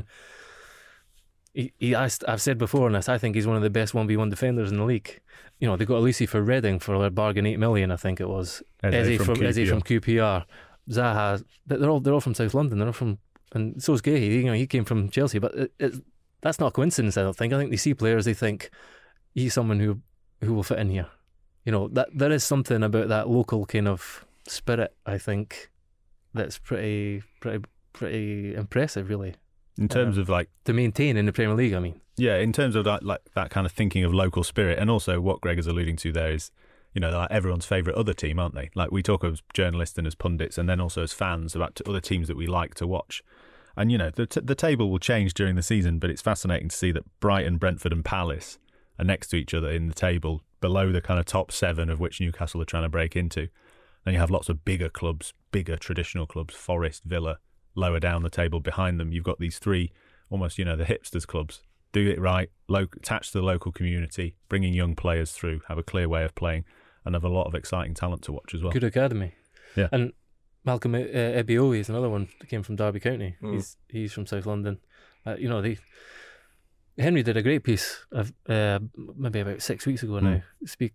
I've said before on this, I think he's one of the best 1v1 defenders in the league. They got Elise for Reading for a bargain 8 million, I think it was. Eze from QPR. Zaha, they're all from South London. They're all from, and so is Guéhi. He came from Chelsea, but that's not a coincidence. I don't think. I think they see players, they think he's someone who will fit in here. That there is something about that local kind of spirit, I think, that's pretty impressive, really. In terms of to maintain in the Premier League, I mean. Yeah, in terms of that kind of thinking of local spirit, and also what Greg is alluding to there is, they're like everyone's favourite other team, aren't they? Like, we talk as journalists and as pundits, and then also as fans about other teams that we like to watch. And the table will change during the season, but it's fascinating to see that Brighton, Brentford, and Palace are next to each other in the table, below the kind of top 7 of which Newcastle are trying to break into. Then you have lots of bigger clubs, bigger traditional clubs, Forest, Villa, lower down the table behind them. You've got these 3, almost, the hipsters clubs. Do it right, attach to the local community, bringing young players through, have a clear way of playing, and have a lot of exciting talent to watch as well. Good academy. Yeah. And Malcolm Ebiowei is another one that came from Derby County. He's from South London. Henry did a great piece of maybe about 6 weeks ago now.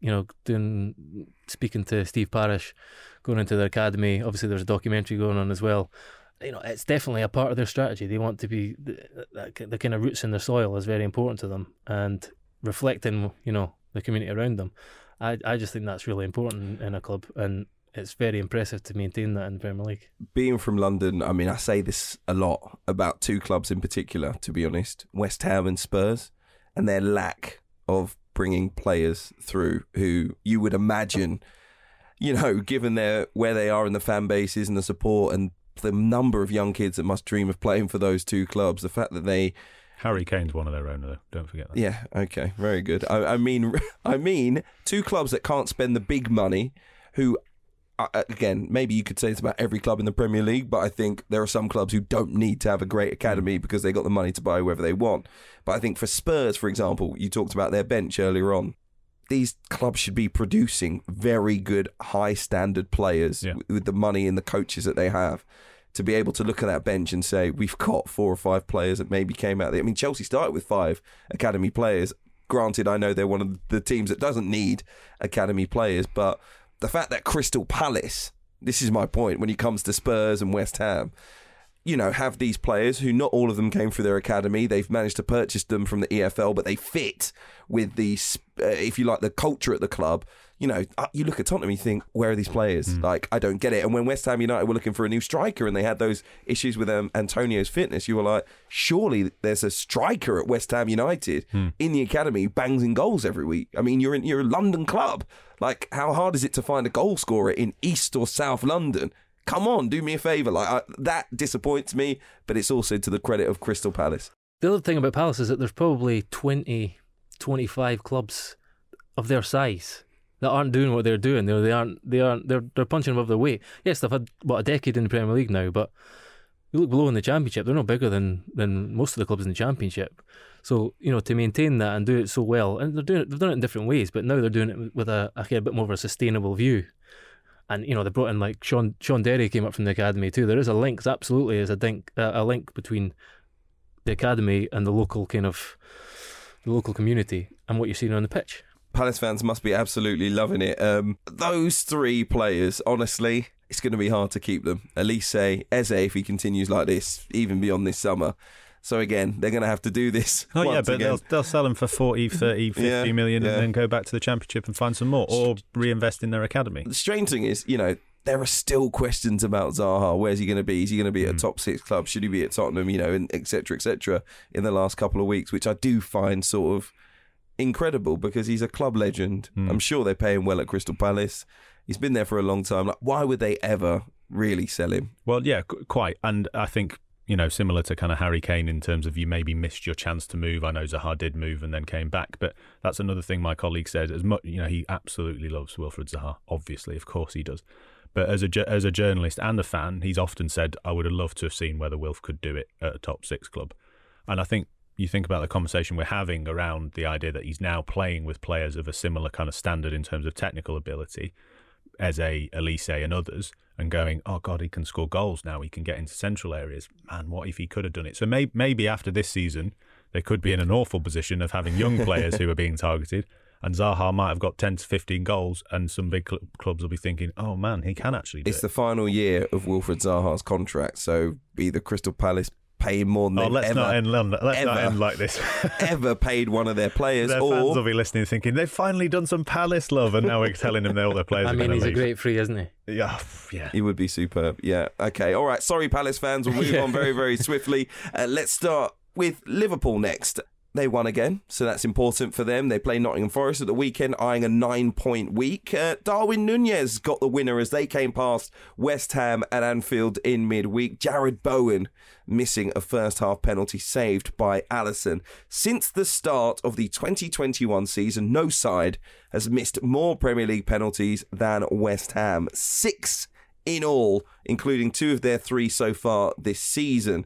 Speaking to Steve Parish, going into their academy. Obviously, there's a documentary going on as well. It's definitely a part of their strategy. They want to be the kind of roots in their soil is very important to them, and reflecting the community around them. I just think that's really important in a club, and it's very impressive to maintain that in the Premier League. Being from London, I mean, I say this a lot about 2 clubs in particular, to be honest, West Ham and Spurs, and their lack of bringing players through who you would imagine, given where they are in the fan bases and the support and the number of young kids that must dream of playing for those 2 clubs, the fact that they... Harry Kane's one of their own, though. Don't forget that. Yeah, okay, very good. I mean, 2 clubs that can't spend the big money, who... Again, maybe you could say it's about every club in the Premier League, but I think there are some clubs who don't need to have a great academy because they got the money to buy whoever they want. But I think for Spurs, for example, you talked about their bench earlier on. These clubs should be producing very good, high-standard players with the money and the coaches that they have to be able to look at that bench and say, we've got 4 or 5 players that maybe came out there. I mean, Chelsea started with 5 academy players. Granted, I know they're one of the teams that doesn't need academy players, but... the fact that Crystal Palace, this is my point, when it comes to Spurs and West Ham, have these players who not all of them came through their academy. They've managed to purchase them from the EFL, but they fit with the, if you like, the culture at the club. You look at Tottenham and you think, where are these players? I don't get it. And when West Ham United were looking for a new striker and they had those issues with Antonio's fitness, you were like, surely there's a striker at West Ham United in the academy who bangs in goals every week. I mean, you're a London club. How hard is it to find a goal scorer in East or South London? Come on, do me a favour. That disappoints me, but it's also to the credit of Crystal Palace. The other thing about Palace is that there's probably 20 25 clubs of their size that aren't doing what they're doing. They're punching above their weight. Yes, they've had a decade in the Premier League now, but you look below in the Championship, they're no bigger than most of the clubs in the Championship. So, to maintain that and do it so well, and they've done it in different ways, but now they're doing it with a bit more of a sustainable view. And they brought in like Sean Derry came up from the academy too. There is a link, absolutely, is a link between the academy and the local community and what you're seeing on the pitch. Palace fans must be absolutely loving it. Those three players, honestly, it's going to be hard to keep them. Elise, Eze, if he continues like this, even beyond this summer. So again, they're going to have to do this. Oh yeah, but again. they'll sell them for 40, 30, 50 million and then go back to the Championship and find some more, or reinvest in their academy. The strange thing is, there are still questions about Zaha. Where's he going to be? Is he going to be at a top 6 club? Should he be at Tottenham? And et cetera, in the last couple of weeks, which I do find sort of incredible because he's a club legend. I'm sure they pay him well at Crystal Palace. He's been there for a long time. Like, why would they ever really sell him? Well, yeah, quite. And I think, similar to kind of Harry Kane in terms of you maybe missed your chance to move. I know Zaha did move and then came back, but that's another thing my colleague said. As much, he absolutely loves Wilfried Zaha. Obviously, of course he does. But as a journalist and a fan, he's often said, I would have loved to have seen whether Wilf could do it at a top 6 club. And I think you think about the conversation we're having around the idea that he's now playing with players of a similar kind of standard in terms of technical ability, Eze, Elise and others, and going, oh God, he can score goals now, he can get into central areas. Man, what if he could have done it? So maybe after this season, they could be in an awful position of having young players who are being targeted, and Zaha might have got 10 to 15 goals, and some big clubs will be thinking, oh man, he can actually do it. It's the final year of Wilfried Zaha's contract, so either Crystal Palace pay more than they've let's not end like this. ever paid one of their players. Their or fans will be listening thinking, they've finally done some Palace love, and now we're telling them all their players are going to leave. He's a great free, isn't he? Yeah. He would be superb. Yeah. Okay. All right. Sorry, Palace fans. We'll move on very, very swiftly. Let's start with Liverpool next. They won again, so that's important for them. They play Nottingham Forest at the weekend, eyeing a 9-point week. Darwin Nunez got the winner as they came past West Ham at Anfield in midweek. Jared Bowen missing a first-half penalty saved by Alisson. Since the start of the 2021 season, no side has missed more Premier League penalties than West Ham. 6 in all, including 2 of their 3 so far this season.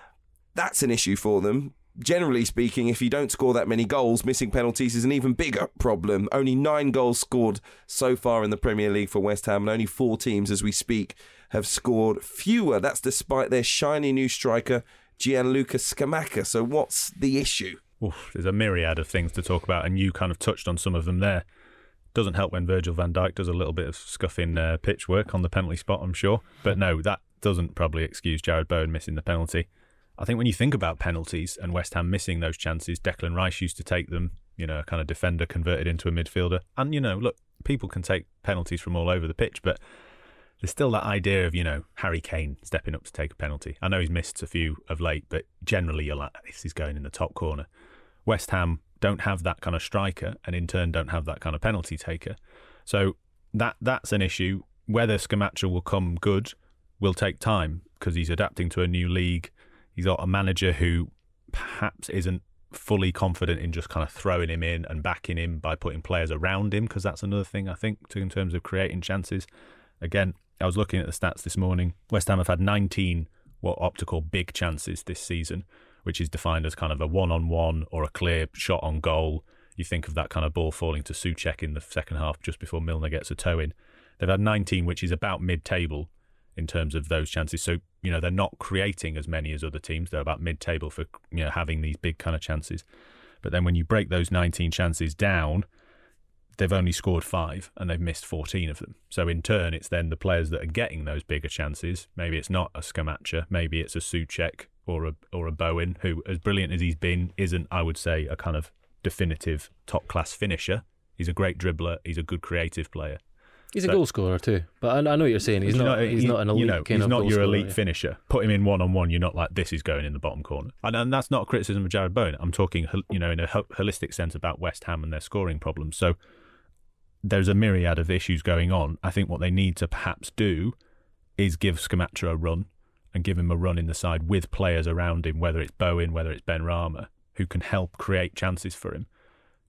That's an issue for them. Generally speaking, if you don't score that many goals, missing penalties is an even bigger problem. Only 9 goals scored so far in the Premier League for West Ham, and only 4 teams as we speak have scored fewer. That's despite their shiny new striker, Gianluca Scamacca. So what's the issue? There's a myriad of things to talk about, and you kind of touched on some of them there. Doesn't help when Virgil van Dijk does a little bit of scuffing pitch work on the penalty spot, I'm sure. But no, that doesn't probably excuse Jared Bowen missing the penalty. I think when you think about penalties and West Ham missing those chances, Declan Rice used to take them, a kind of defender converted into a midfielder. And, look, people can take penalties from all over the pitch, but there's still that idea of, Harry Kane stepping up to take a penalty. I know he's missed a few of late, but generally you're like, this is going in the top corner. West Ham don't have that kind of striker and in turn don't have that kind of penalty taker. So that's an issue. Whether Scamacca will come good will take time because he's adapting to a new league. He's got a manager who perhaps isn't fully confident in just kind of throwing him in and backing him by putting players around him, because that's another thing, I think, in terms of creating chances. Again, I was looking at the stats this morning. West Ham have had 19 what I opt to call big chances this season, which is defined as kind of a one-on-one or a clear shot on goal. You think of that kind of ball falling to Souček in the second half just before Milner gets a toe in. They've had 19, which is about mid-table in terms of those chances. So, they're not creating as many as other teams. They're about mid-table for, having these big kind of chances. But then when you break those 19 chances down, they've only scored 5 and they've missed 14 of them. So in turn, it's then the players that are getting those bigger chances. Maybe it's not a Scamacca, maybe it's a Souček or a Bowen, who, as brilliant as he's been, isn't, I would say, a kind of definitive top-class finisher. He's a great dribbler. He's a good creative player. He's a goal scorer too, but I know what you're saying. He's not an elite kind of he's not your elite scorer, finisher. Put him in one-on-one, you're not like, this is going in the bottom corner. And that's not a criticism of Jared Bowen. I'm talking, in a holistic sense about West Ham and their scoring problems. So there's a myriad of issues going on. I think what they need to perhaps do is give Scamacca a run and give him a run in the side with players around him, whether it's Bowen, whether it's Benrahma, who can help create chances for him.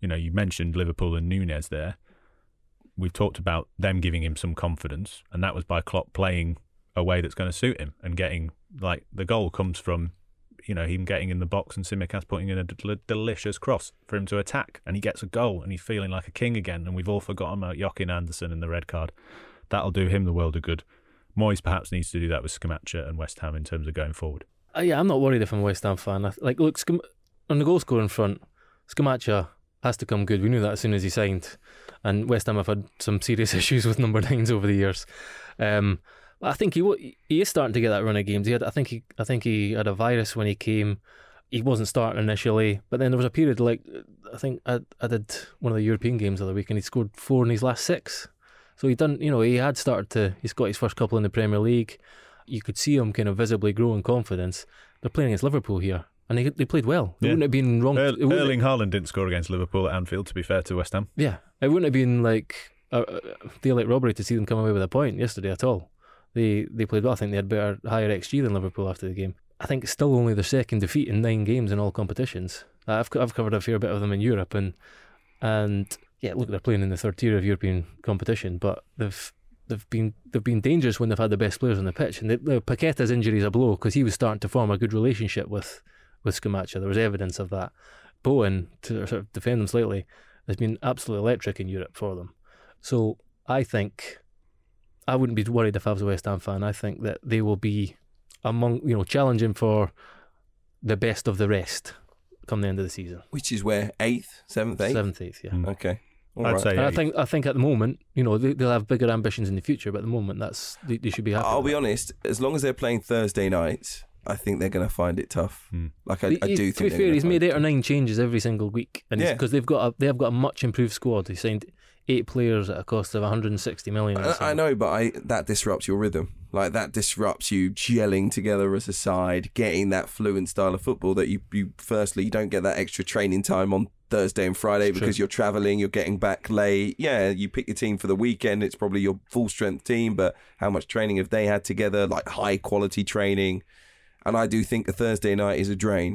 You know, you mentioned Liverpool and Nunez there. We've talked about them giving him some confidence, and that was by Klopp playing a way that's going to suit him and getting, like, the goal comes from, you know, him getting in the box and Tsimikas putting in a delicious cross for him to attack, and he gets a goal and he's feeling like a king again, and we've all forgotten about Joachim Andersen and the red card. That'll do him the world of good. Moyes perhaps needs to do that with Scamacca and West Ham in terms of going forward. Yeah, I'm not worried if I'm a West Ham fan. Look, on the goal scoring front, Scamacca has to come good. We knew that as soon as he signed, and West Ham have had some serious issues with number 9s over the years. I think he is starting to get that run of games. I think he had a virus when he came. He wasn't starting initially, but then there was a period, like, I think I did one of the European games the other week, and he scored 4 in his last 6. So he's got his first couple in the Premier League. You could see him kind of visibly grow in confidence. They're playing against Liverpool here, and they played well. It wouldn't have been wrong. Erling Haaland didn't score against Liverpool at Anfield, to be fair to West Ham. Yeah, it wouldn't have been like daylight robbery to see them come away with a point yesterday at all. They played well. I think they had higher XG than Liverpool after the game. I think it's still only their second defeat in 9 games in all competitions. I've covered a fair bit of them in Europe, and yeah, look, they're playing in the third tier of European competition, but they've been dangerous when they've had the best players on the pitch. And Paqueta's injury is a blow, because he was starting to form a good relationship with Scamacca. There was evidence of that. Bowen, to sort of defend them slightly, has been absolutely electric in Europe for them. So I think I wouldn't be worried if I was a West Ham fan. I think that they will be challenging for the best of the rest come the end of the season. Which is where 8th, 7th, 8th? 7th, 8th, yeah. Okay. I'd say I think at the moment, they'll have bigger ambitions in the future, but at the moment, they should be happy. I'll be honest, as long as they're playing Thursday nights, I think they're going to find it tough. Like I do think. To be fair, he's made 8 or 9 changes every single week, and because they have got a much improved squad. He signed 8 players at a cost of 160 million. I know, but that disrupts your rhythm. Like, that disrupts you gelling together as a side, getting that fluent style of football that you firstly, you don't get that extra training time on Thursday and Friday because you're travelling, you're getting back late. Yeah, you pick your team for the weekend, it's probably your full strength team, but how much training have they had together? Like, high quality training. And I do think a Thursday night is a drain.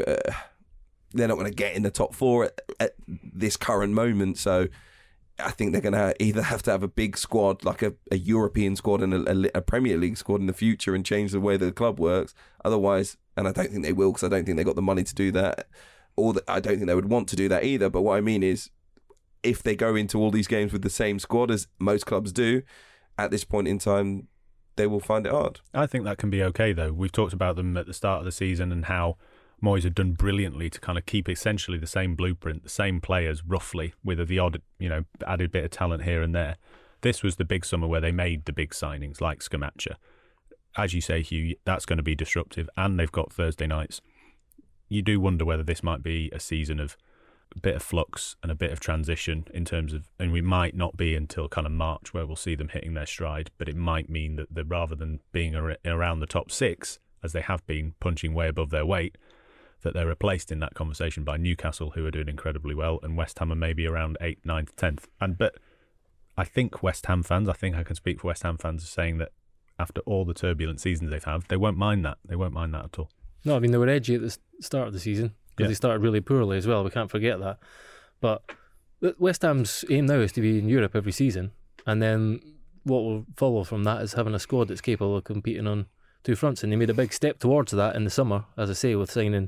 They're not going to get in the top 4 at this current moment, so I think they're going to either have to have a big squad, like a European squad and a Premier League squad in the future, and change the way the club works. Otherwise, and I don't think they will, because I don't think they've got the money to do that, or I don't think they would want to do that either. But what I mean is, if they go into all these games with the same squad as most clubs do, at this point in time, they will find it hard. I think that can be okay, though. We've talked about them at the start of the season and how Moyes had done brilliantly to kind of keep essentially the same blueprint, the same players roughly, with the odd, added bit of talent here and there. This was the big summer where they made the big signings like Scamacca. As you say, Hugh, that's going to be disruptive, and they've got Thursday nights. You do wonder whether this might be a season of a bit of flux and a bit of transition in terms of, and we might not be until kind of March where we'll see them hitting their stride, but it might mean that rather than being around the top 6, as they have been punching way above their weight, that they're replaced in that conversation by Newcastle, who are doing incredibly well, and West Ham are maybe around 8th, 9th, 10th. But I think West Ham fans, I think I can speak for West Ham fans, saying that after all the turbulent seasons they've had, they won't mind that. They won't mind that at all. No, I mean, they were edgy at the start of the season because they started really poorly as well. We can't forget that. But West Ham's aim now is to be in Europe every season, and then what will follow from that is having a squad that's capable of competing on 2 fronts, and they made a big step towards that in the summer, as I say, with signing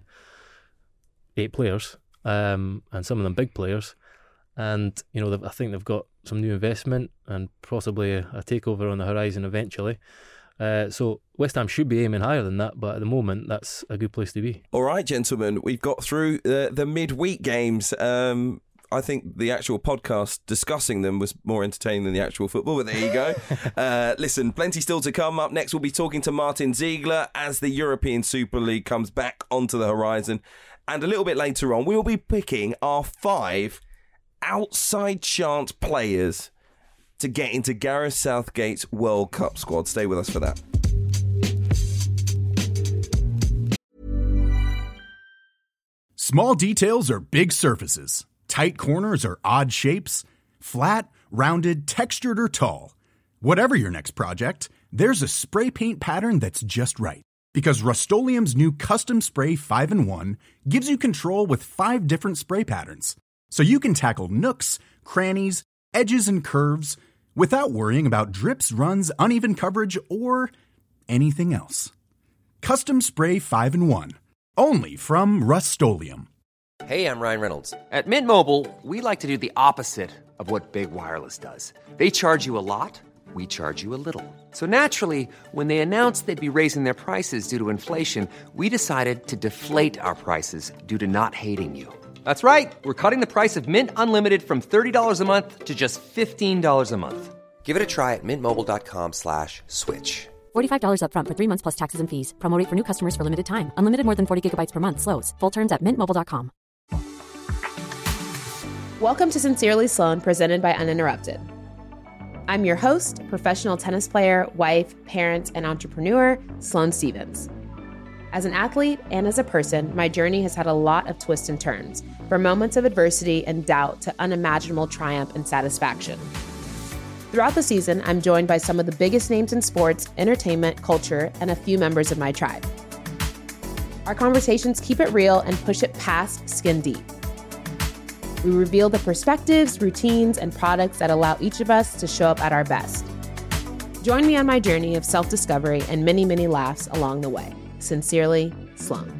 8 players, and some of them big players. And I think they've got some new investment and possibly a takeover on the horizon eventually. So West Ham should be aiming higher than that, but at the moment that's a good place to be. All right, gentlemen, we've got through the midweek games. I think the actual podcast discussing them was more entertaining than the actual football, but there you go. Listen, plenty still to come. Up next, we'll be talking to Martin Ziegler as the European Super League comes back onto the horizon. And a little bit later on, we'll be picking our 5 outside chance players to get into Gareth Southgate's World Cup squad. Stay with us for that. Small details are big surfaces. Tight corners are odd shapes. Flat, rounded, textured, or tall. Whatever your next project, there's a spray paint pattern that's just right. Because Rust-Oleum's new Custom Spray 5-in-1 gives you control with 5 different spray patterns. so you can tackle nooks, crannies, edges, and curves without worrying about drips, runs, uneven coverage, or anything else. Custom Spray 5-in-1, only from Rust-Oleum. Hey, I'm Ryan Reynolds. At Mint Mobile, we like to do the opposite of what Big Wireless does. They charge you a lot, we charge you a little. So naturally, when they announced they'd be raising their prices due to inflation, we decided to deflate our prices due to not hating you. That's right. We're cutting the price of Mint Unlimited from $30 a month to just $15 a month. Give it a try at mintmobile.com/switch. $45 up front for 3 months plus taxes and fees. Promo rate for new customers for limited time. Unlimited more than 40 gigabytes per month. Slows full terms at mintmobile.com. Welcome to Sincerely Sloan, presented by Uninterrupted. I'm your host, professional tennis player, wife, parent, and entrepreneur, Sloane Stevens. As an athlete and as a person, my journey has had a lot of twists and turns, from moments of adversity and doubt to unimaginable triumph and satisfaction. Throughout the season, I'm joined by some of the biggest names in sports, entertainment, culture, and a few members of my tribe. Our conversations keep it real and push it past skin deep. We reveal the perspectives, routines, and products that allow each of us to show up at our best. Join me on my journey of self-discovery and many, many laughs along the way. Sincerely, Sloane.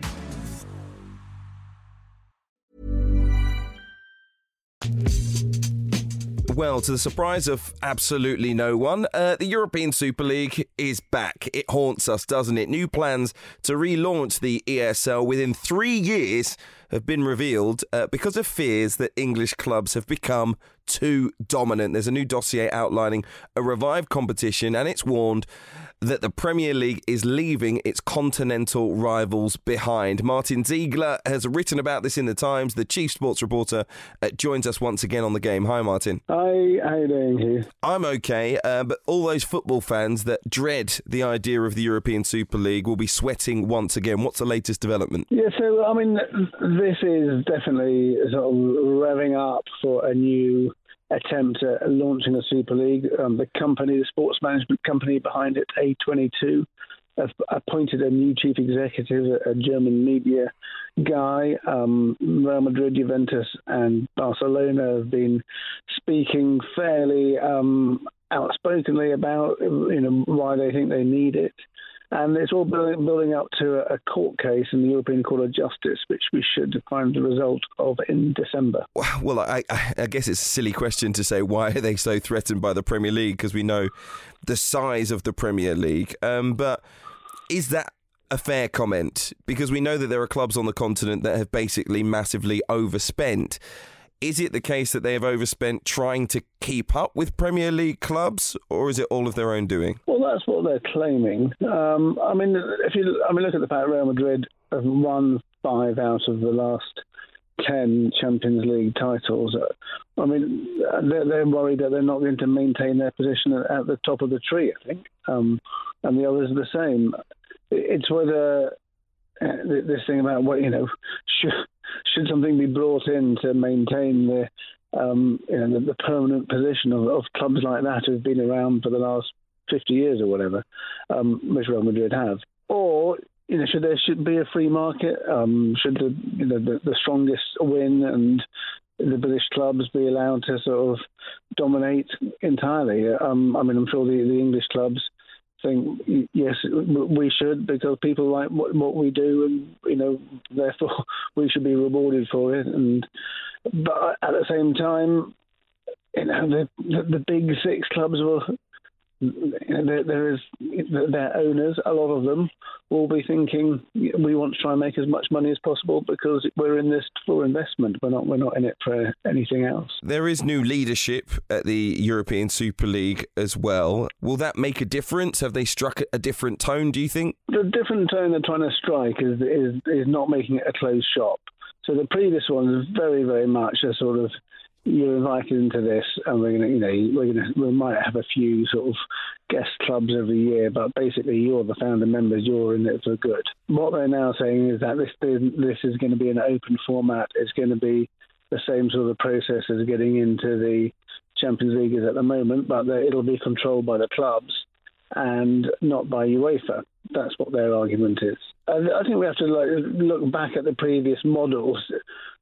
Well, to the surprise of absolutely no one, the European Super League is back. It haunts us, doesn't it? New plans to relaunch the ESL within 3 years have been revealed because of fears that English clubs have become too dominant. There's a new dossier outlining a revived competition, and it's warned that the Premier League is leaving its continental rivals behind. Martin Ziegler has written about this in The Times. The chief sports reporter joins us once again on the game. Hi, Martin. Hi, how you doing, Hugh? I'm okay, but all those football fans that dread the idea of the European Super League will be sweating once again. What's the latest development? Yeah, so, I mean, this is definitely sort of revving up for a new attempt at launching a Super League. The company, the sports management company behind it, A22, have appointed a new chief executive, a German media guy. Real Madrid, Juventus and Barcelona have been speaking fairly outspokenly about why they think they need it. And it's all building up to a court case in the European Court of Justice, which we should find the result of in December. Well, I guess it's a silly question to say, why are they so threatened by the Premier League? Because we know the size of the Premier League. But is that a fair comment? Because we know that there are clubs on the continent that have basically massively overspent. Is it the case that they have overspent trying to keep up with Premier League clubs, or is it all of their own doing? Well, that's what they're claiming. I mean, look at the fact Real Madrid have won 5 out of the last 10 Champions League titles. I mean, they're worried that they're not going to maintain their position at the top of the tree, I think. And the others are the same. It's whether this thing about should something be brought in to maintain the permanent position of clubs like that who've been around for the last 50 years or whatever, which Real Madrid have, or should there be a free market? Should the strongest win and the British clubs be allowed to sort of dominate entirely? I'm sure the English clubs think, yes, we should, because people like what we do, and therefore we should be rewarded for it. But at the same time, the big 6 clubs will. Their owners, a lot of them, will be thinking, we want to try and make as much money as possible because we're in this for investment. We're not in it for anything else. There is new leadership at the European Super League as well. Will that make a difference? Have they struck a different tone, do you think? The different tone they're trying to strike is not making it a closed shop. So the previous one is very, very much a sort of, you're invited into this, and we might have a few sort of guest clubs every year, but basically you're the founder members, you're in it for good. What they're now saying is that this is going to be an open format. It's going to be the same sort of process as getting into the Champions League is at the moment, but it'll be controlled by the clubs and not by UEFA. That's what their argument is. I think we have to look back at the previous models.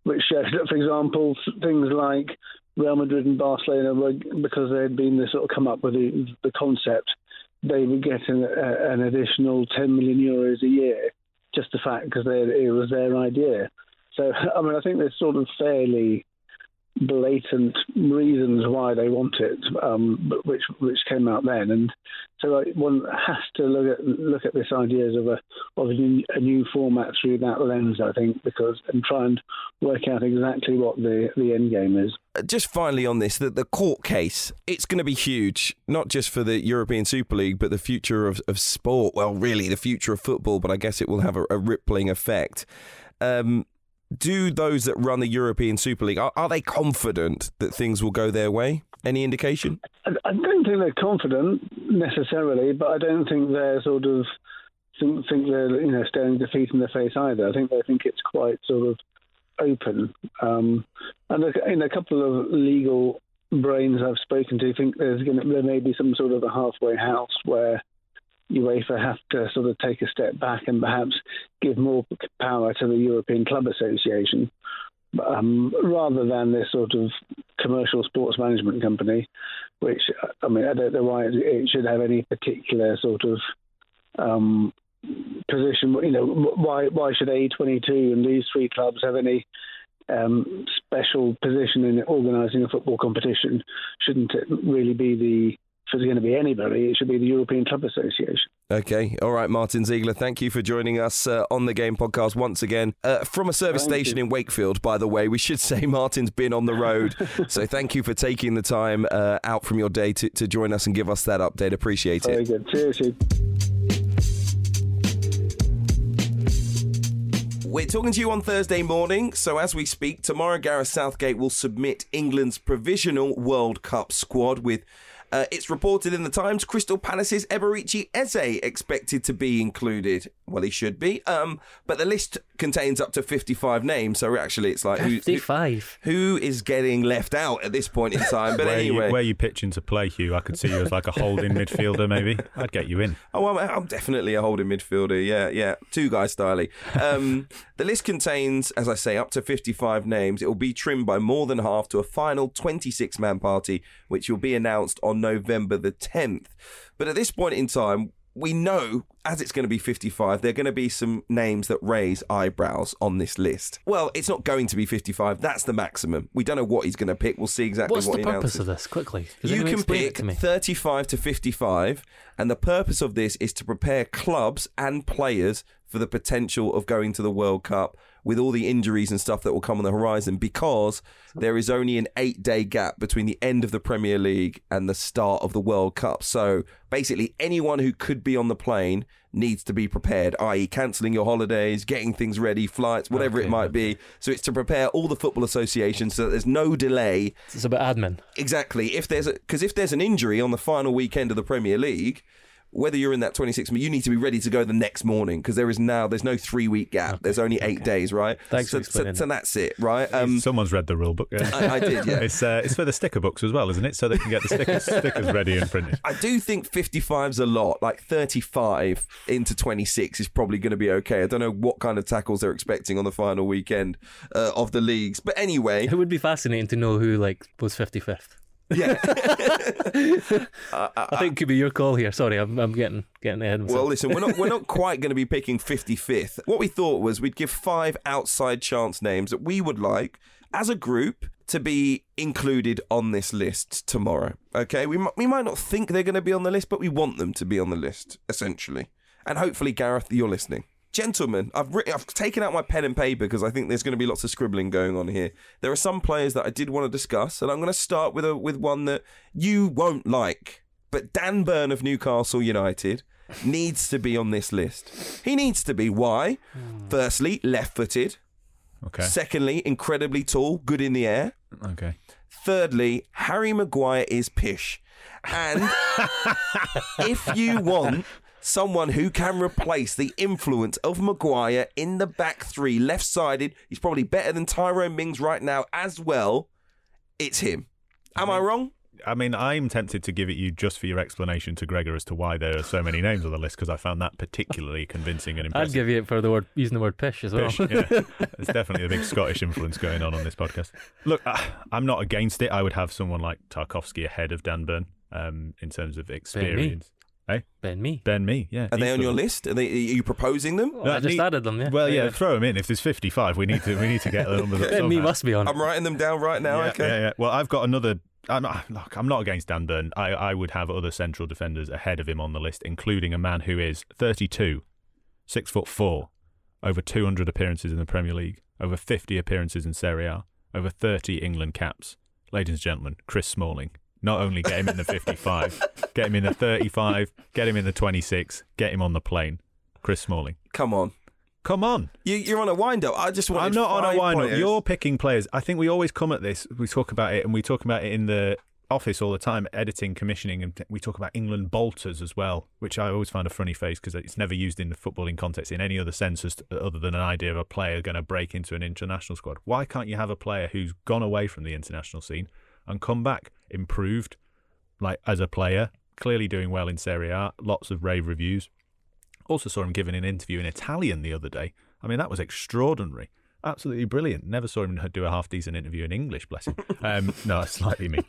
which showed that, for example, things like Real Madrid and Barcelona, because they had been come up with the concept, they would get an additional 10 million euros a year, just the fact because it was their idea. So, I mean, I think there's sort of fairly blatant reasons why they want it, which came out then, and so one has to look at this idea of a new format through that lens, I think, and try and work out exactly what the end game is. Just finally on this, the court case, it's going to be huge, not just for the European Super League, but the future of sport. Well, really, the future of football, but I guess it will have a rippling effect. Do those that run the European Super League, are they confident that things will go their way? Any indication? I don't think they're confident necessarily, but I don't think they're think they're staring defeat in the face either. I think they think it's quite sort of open. And a couple of legal brains I've spoken to think there may be some sort of a halfway house where UEFA have to sort of take a step back and perhaps give more power to the European Club Association rather than this sort of commercial sports management company, which, I mean, I don't know why it should have any particular sort of position. You know, why should A22 and these three clubs have any special position in organising a football competition? Shouldn't it really be if it's going to be anybody, it should be the European Club Association. Okay. All right, Martin Ziegler, thank you for joining us on the Game podcast once again. From a service station in Wakefield, by the way. We should say Martin's been on the road. So thank you for taking the time out from your day to join us and give us that update. Appreciate it. Very good. Cheers. We're talking to you on Thursday morning, so as we speak, tomorrow Gareth Southgate will submit England's provisional World Cup squad with... it's reported in the Times, Crystal Palace's Eberechi Eze expected to be included. Well, he should be. But the list contains up to 55 names, so actually it's like... 55? Who is getting left out at this point in time? But anyway... Where you pitching to play, Hugh? I could see you as like a holding midfielder, maybe. I'd get you in. Oh, I'm definitely a holding midfielder, yeah. Two-guy styly. The list contains, as I say, up to 55 names. It will be trimmed by more than half to a final 26-man party, which will be announced on November the 10th. But at this point in time, we know, as it's going to be 55, there are going to be some names that raise eyebrows on this list. Well, it's not going to be 55. That's the maximum. We don't know what he's going to pick. We'll see exactly what he announces. What's the purpose of this, quickly? You can pick 35 to 55, and the purpose of this is to prepare clubs and players for the potential of going to the World Cup with all the injuries and stuff that will come on the horizon, because there is only an 8-day gap between the end of the Premier League and the start of the World Cup. So basically anyone who could be on the plane needs to be prepared, i.e. cancelling your holidays, getting things ready, flights, whatever it might be. So it's to prepare all the football associations so that there's no delay. It's about admin. Exactly. If there's an injury on the final weekend of the Premier League, whether you're in that 26, you need to be ready to go the next morning, because there's no 3-week gap. There's only 8 days, right? Thanks for explaining. So that's it, right? Someone's read the rule book. Yeah. I did, yeah. It's for the sticker books as well, isn't it? So they can get the stickers ready and printed. I do think 55's a lot. Like 35 into 26 is probably going to be okay. I don't know what kind of tackles they're expecting on the final weekend of the leagues. But anyway... It would be fascinating to know who was 55th. Yeah. I think it could be your call here. Sorry, I'm getting ahead of myself. Well, listen, we're not quite going to be picking 55th. What we thought was we'd give 5 outside chance names that we would like, as a group, to be included on this list tomorrow. Okay? We might not think they're going to be on the list, but we want them to be on the list, essentially. And hopefully, Gareth, you're listening. Gentlemen, I've taken out my pen and paper because I think there's going to be lots of scribbling going on here. There are some players that I did want to discuss, and I'm going to start with one that you won't like. But Dan Burn of Newcastle United needs to be on this list. He needs to be. Why? Firstly, left-footed. Okay. Secondly, incredibly tall, good in the air. Okay. Thirdly, Harry Maguire is pish. And if you want someone who can replace the influence of Maguire in the back three, left-sided, he's probably better than Tyrone Mings right now as well, it's him. Am I wrong? I mean, I'm tempted to give it you just for your explanation to Gregor as to why there are so many names on the list, because I found that particularly convincing and impressive. I'd give you it for using the word pish as well. Pish, yeah. There's definitely a big Scottish influence going on this podcast. Look, I'm not against it. I would have someone like Tarkowski ahead of Dan Burn in terms of experience. Ben Mee, yeah. Are they on your list? Are you proposing them? Well, I just added them, yeah. Well, yeah, throw them in. If there's 55, we need to get the numbers up. Ben Mee must be on. I'm writing them down right now. Yeah, okay. Yeah. Well, I've got another. I'm not against Dan Burn. I would have other central defenders ahead of him on the list, including a man who is 32, 6'4", over 200 appearances in the Premier League, over 50 appearances in Serie A, over 30 England caps. Ladies and gentlemen, Chris Smalling. Not only get him in the 55, get him in the 35, get him in the 26, get him on the plane. Chris Smalling. Come on. You're on a wind-up. I'm not on a wind-up. You're picking players. I think we always come at this. We talk about it, and we talk about it in the office all the time, editing, commissioning, and we talk about England bolters as well, which I always find a funny phrase because it's never used in the footballing context in any other sense other than an idea of a player going to break into an international squad. Why can't you have a player who's gone away from the international scene and come back improved, like as a player, clearly doing well in Serie A, lots of rave reviews. Also saw him giving an interview in Italian the other day. I mean, that was extraordinary. Absolutely brilliant. Never saw him do a half-decent interview in English, bless him. No, that's slightly me.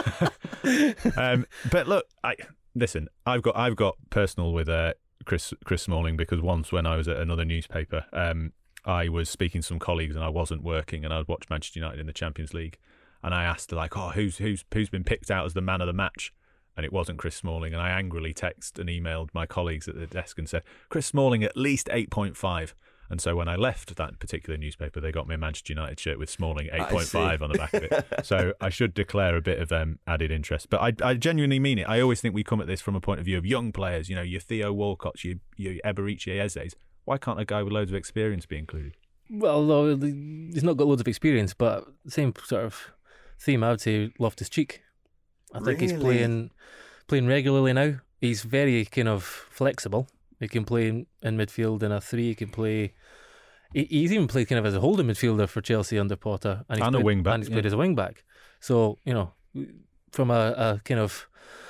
But look, I've got personal with Chris Smalling, because once when I was at another newspaper, I was speaking to some colleagues and I wasn't working, and I would watch Manchester United in the Champions League. And I asked, who's been picked out as the man of the match? And it wasn't Chris Smalling. And I angrily texted and emailed my colleagues at the desk and said, Chris Smalling at least 8.5. And so when I left that particular newspaper, they got me a Manchester United shirt with Smalling 8.5 on the back of it. So I should declare a bit of added interest. But I genuinely mean it. I always think we come at this from a point of view of young players, your Theo Walcotts, your Eberiche Eze's. Why can't a guy with loads of experience be included? Well, no, he's not got loads of experience, but same sort of theme, I would say Loftus-Cheek. I think he's playing regularly now. He's very kind of flexible. He can play in midfield in a 3. He can play. He's even played kind of as a holding midfielder for Chelsea under Potter, and a wing back. And he's played as a wing back. So from a kind of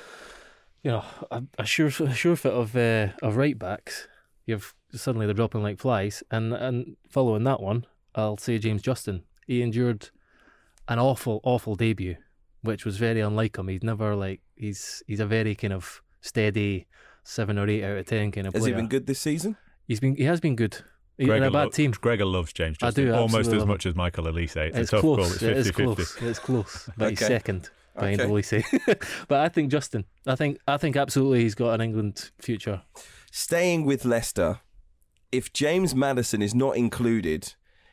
a sure fit of right backs, suddenly they're dropping like flies. And following that one, I'll say James Justin. He endured an awful debut, which was very unlike him. He's never he's a very kind of steady 7 or 8 out of 10 kind of player. Has he been good this season? He has been good. In a bad team. Gregor loves James Justin. I do, almost as much as Michael Elise. It's a tough close. call. It's 50-50. It's close. But he's Okay. second behind Elise. But I think Justin. I think absolutely he's got an England future. Staying with Leicester, if James Maddison is not included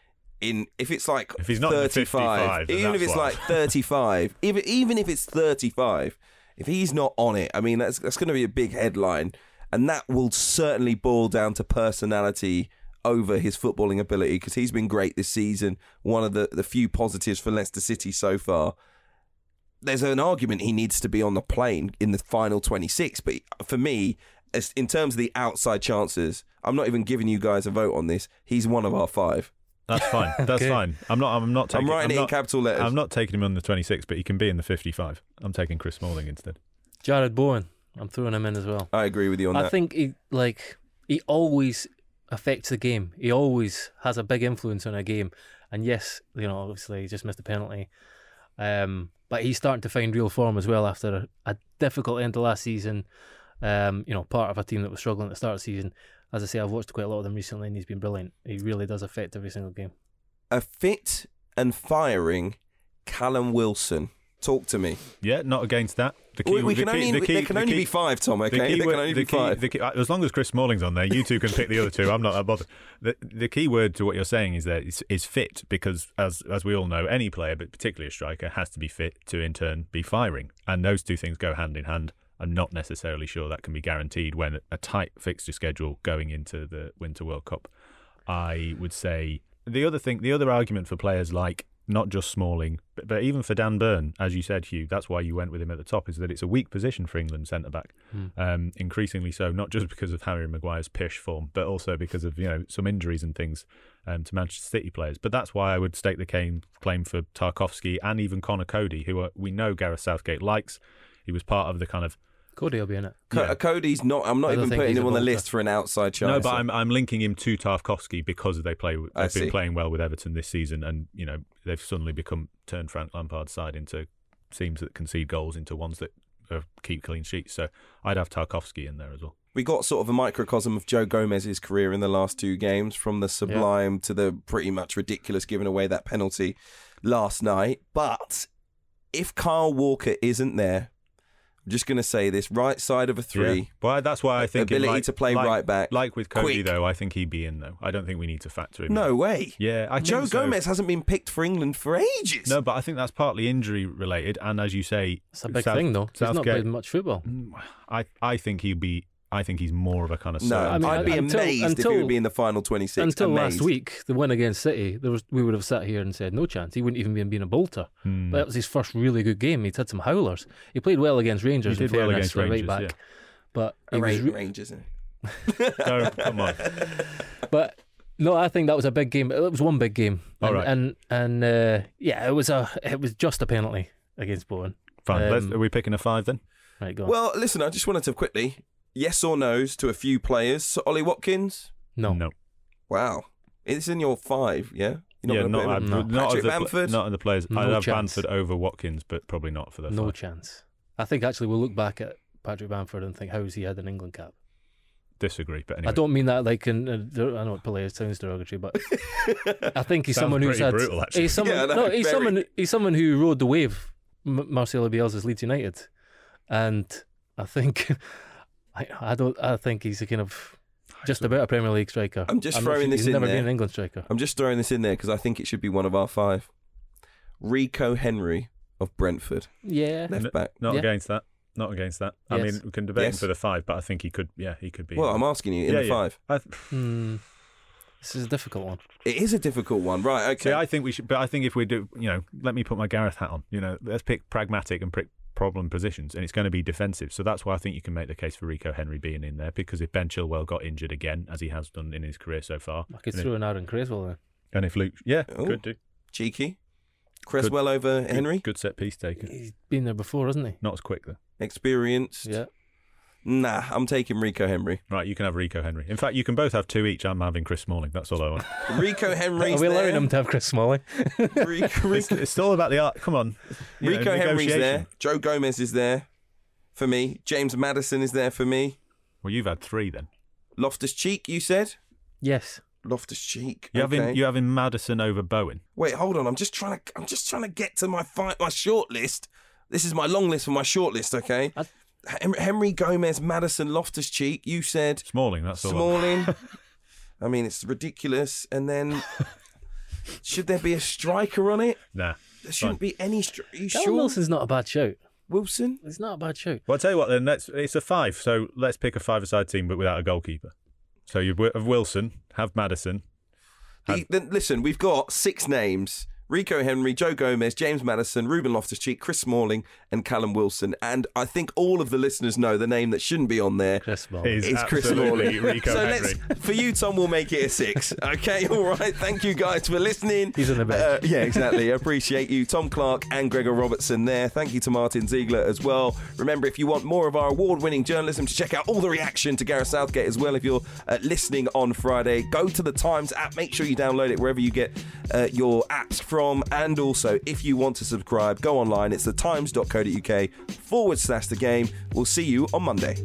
if it's like if he's not 35, in the 55, even if it's like 35, even if it's 35, if he's not on it, I mean that's going to be a big headline, and that will certainly boil down to personality over his footballing ability, because he's been great this season. One of the few positives for Leicester City so far. There's an argument he needs to be on the plane in the final 26, but for me, in terms of the outside chances, I'm not even giving you guys a vote on this. He's one of our 5. That's fine. That's Okay. fine. I'm writing it in capital letters. I'm not taking him on the 26, but he can be in the 55. I'm taking Chris Smalling instead. Jared Bowen. I'm throwing him in as well. I agree with you on that. I think he always affects the game. He always has a big influence on a game. And yes, obviously he just missed a penalty. But he's starting to find real form as well after a difficult end to last season. Part of a team that was struggling at the start of the season. As I say, I've watched quite a lot of them recently, and he's been brilliant. He really does affect every single game. A fit and firing Callum Wilson. Talk to me. Yeah, not against that. There can only be 5, Tom, okay? There can only be 5. As long as Chris Smalling's on there, you two can pick the other 2. I'm not that bothered. The key word to what you're saying is that it's fit, because as we all know, any player, but particularly a striker, has to be fit to in turn be firing. And those 2 things go hand in hand. I'm not necessarily sure that can be guaranteed when a tight fixture schedule going into the Winter World Cup. I would say the other argument for players like not just Smalling, but But even for Dan Burn, as you said, Hugh, that's why you went with him at the top, is that it's a weak position for England centre-back. Increasingly so, not just because of Harry Maguire's pish form, but also because of some injuries and things to Manchester City players. But that's why I would stake the claim for Tarkowski and even Connor Cody, who we know Gareth Southgate likes. He was part of the kind of... Cody will be in it. Cody's not. I'm not even putting him on the list for an outside chance. No, but I'm linking him to Tarkowski because they've been playing well with Everton this season, and they've suddenly turned Frank Lampard's side into teams that concede goals into ones that keep clean sheets. So I'd have Tarkowski in there as well. We got sort of a microcosm of Joe Gomez's career in the last 2 games, from the sublime to the pretty much ridiculous giving away that penalty last night. But if Kyle Walker isn't there, I'm just going to say this, right side of a 3. Yeah. Well, that's why I think... Ability to play right back. Like with Cody, quick. Though, I think he'd be in, though. I don't think we need to factor him in. No way. Yeah, I Joe think so. Gomez hasn't been picked for England for ages. No, but I think that's partly injury related, and as you say... It's a big thing, though. He's not played much football. I think I think he's more of a kind of... No, I'd be amazed if he would be in the final 26. Until last week, the win against City, we would have sat here and said no chance. He wouldn't even been a bolter. But that was his first really good game. He'd had some howlers. He played well against Rangers. He did well against Rangers, right back. yeah. But Rangers, isn't it? No, come on. But no, I think that was a big game. It was one big game. All right. And it was just a penalty against Bowen. Fine. Are we picking a 5 then? Right, go on. Well, listen, I just wanted to quickly... Yes or no's to a few players. So Ollie Watkins? No. Wow. It's in your 5, yeah? You're not Patrick Bamford? Not in the players. No I'd have chance. Bamford over Watkins, but probably not for the 5. No chance. I think actually we'll look back at Patrick Bamford and think, how's he had an England cap? Disagree, but anyway. I don't mean that like in... I know it probably sounds derogatory, but I think he's Sounds someone who's had... brutal, actually. He's someone who rode the wave, Marcelo Bielsa's Leeds United. And I think... I think he's a kind of just about a Premier League striker. I'm just throwing this in there. He's never been an England striker. I'm just throwing this in there because I think it should be one of our 5. Rico Henry of Brentford. Yeah. Left back. Not against that. Not against that. I Yes. mean, we can debate him for the 5, but I think he could be. Well, I'm asking you, in the 5. This is a difficult one. It is a difficult one. Right, okay. See, I think we should, but I think if we do, let me put my Gareth hat on. Let's pick pragmatic and pick problem positions, and it's going to be defensive. So that's why I think you can make the case for Rico Henry being in there, because if Ben Chilwell got injured again, as he has done in his career so far, I could throw in Aaron Cresswell there. And if Luke, could do. Cheeky. Cresswell over Henry. Good set piece taker. He's been there before, hasn't he? Not as quick though. Experienced. Yeah. Nah, I'm taking Rico Henry. Right, you can have Rico Henry. In fact, you can both have 2 each. I'm having Chris Smalling. That's all I want. Rico Henry's Are we allowing there. him to have Chris Smalling? It's still about the art. Come on. Rico Henry's negotiation. there. Joe Gomez is there for me. James Maddison is there for me. Well, you've had 3 then. Loftus-Cheek, you said? Yes. Loftus-Cheek. You okay. having Maddison over Bowen. Wait, hold on. I'm just trying to get to my short list. This is my long list for my short list, okay? Henry, Gomez, Maddison, Loftus-Cheek. You said Smalling. That's all. Smalling. I mean, it's ridiculous. And then, should there be a striker on it? Nah. There shouldn't be any. Are you Callum sure? Wilson's not a bad shout. Wilson? It's not a bad shout. Well, I'll tell you what then. It's a 5. So let's pick a 5-a-side team, but without a goalkeeper. So you have Wilson, have Maddison. Then listen, we've got 6 names. Rico Henry, Joe Gomez, James Maddison, Ruben Loftus-Cheek, Chris Smalling and Callum Wilson. And I think all of the listeners know the name that shouldn't be on there Chris Smalling. is Chris Smalling. Rico So Henry. for you, Tom, we'll make it a 6. Okay, all right. Thank you guys for listening. He's on the bench. Yeah, exactly. Appreciate you, Tom Clark and Gregor Robertson there. Thank you to Martin Ziegler as well. Remember, if you want more of our award-winning journalism, to check out all the reaction to Gareth Southgate as well, if you're listening on Friday, go to the Times app. Make sure you download it wherever you get your apps from. And also, if you want to subscribe, go online. It's thetimes.co.uk/the game. We'll see you on Monday.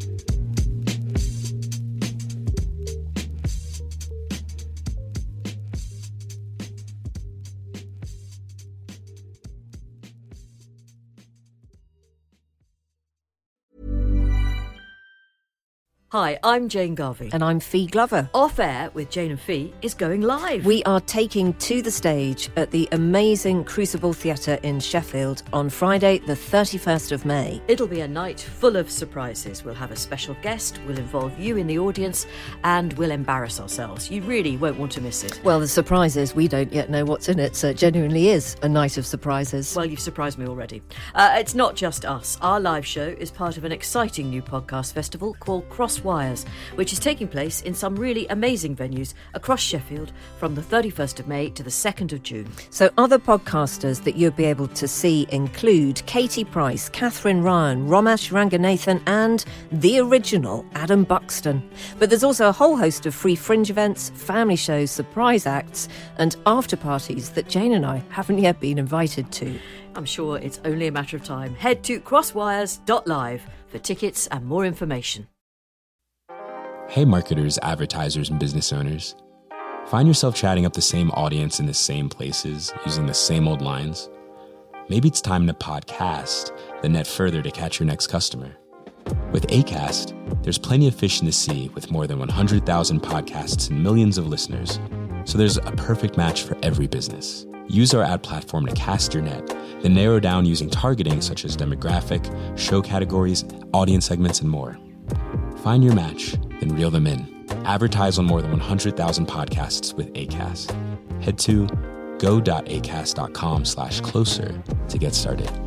Hi, I'm Jane Garvey. And I'm Fee Glover. Off Air with Jane and Fee is going live. We are taking to the stage at the amazing Crucible Theatre in Sheffield on Friday, the 31st of May. It'll be a night full of surprises. We'll have a special guest, we'll involve you in the audience, and we'll embarrass ourselves. You really won't want to miss it. Well, the surprise is we don't yet know what's in it, so it genuinely is a night of surprises. Well, you've surprised me already. It's not just us. Our live show is part of an exciting new podcast festival called Cross Wires, which is taking place in some really amazing venues across Sheffield from the 31st of May to the 2nd of June. So other podcasters that you'll be able to see include Katie Price, Catherine Ryan, Romesh Ranganathan and the original Adam Buxton. But there's also a whole host of free fringe events, family shows, surprise acts and after parties that Jane and I haven't yet been invited to. I'm sure it's only a matter of time. Head to crosswires.live for tickets and more information. Hey marketers, advertisers, and business owners. Find yourself chatting up the same audience in the same places, using the same old lines? Maybe it's time to podcast, then net further to catch your next customer. With Acast, there's plenty of fish in the sea with more than 100,000 podcasts and millions of listeners. So there's a perfect match for every business. Use our ad platform to cast your net, then narrow down using targeting such as demographic, show categories, audience segments, and more. Find your match, then reel them in. Advertise on more than 100,000 podcasts with Acast. Head to go.acast.com/closer to get started.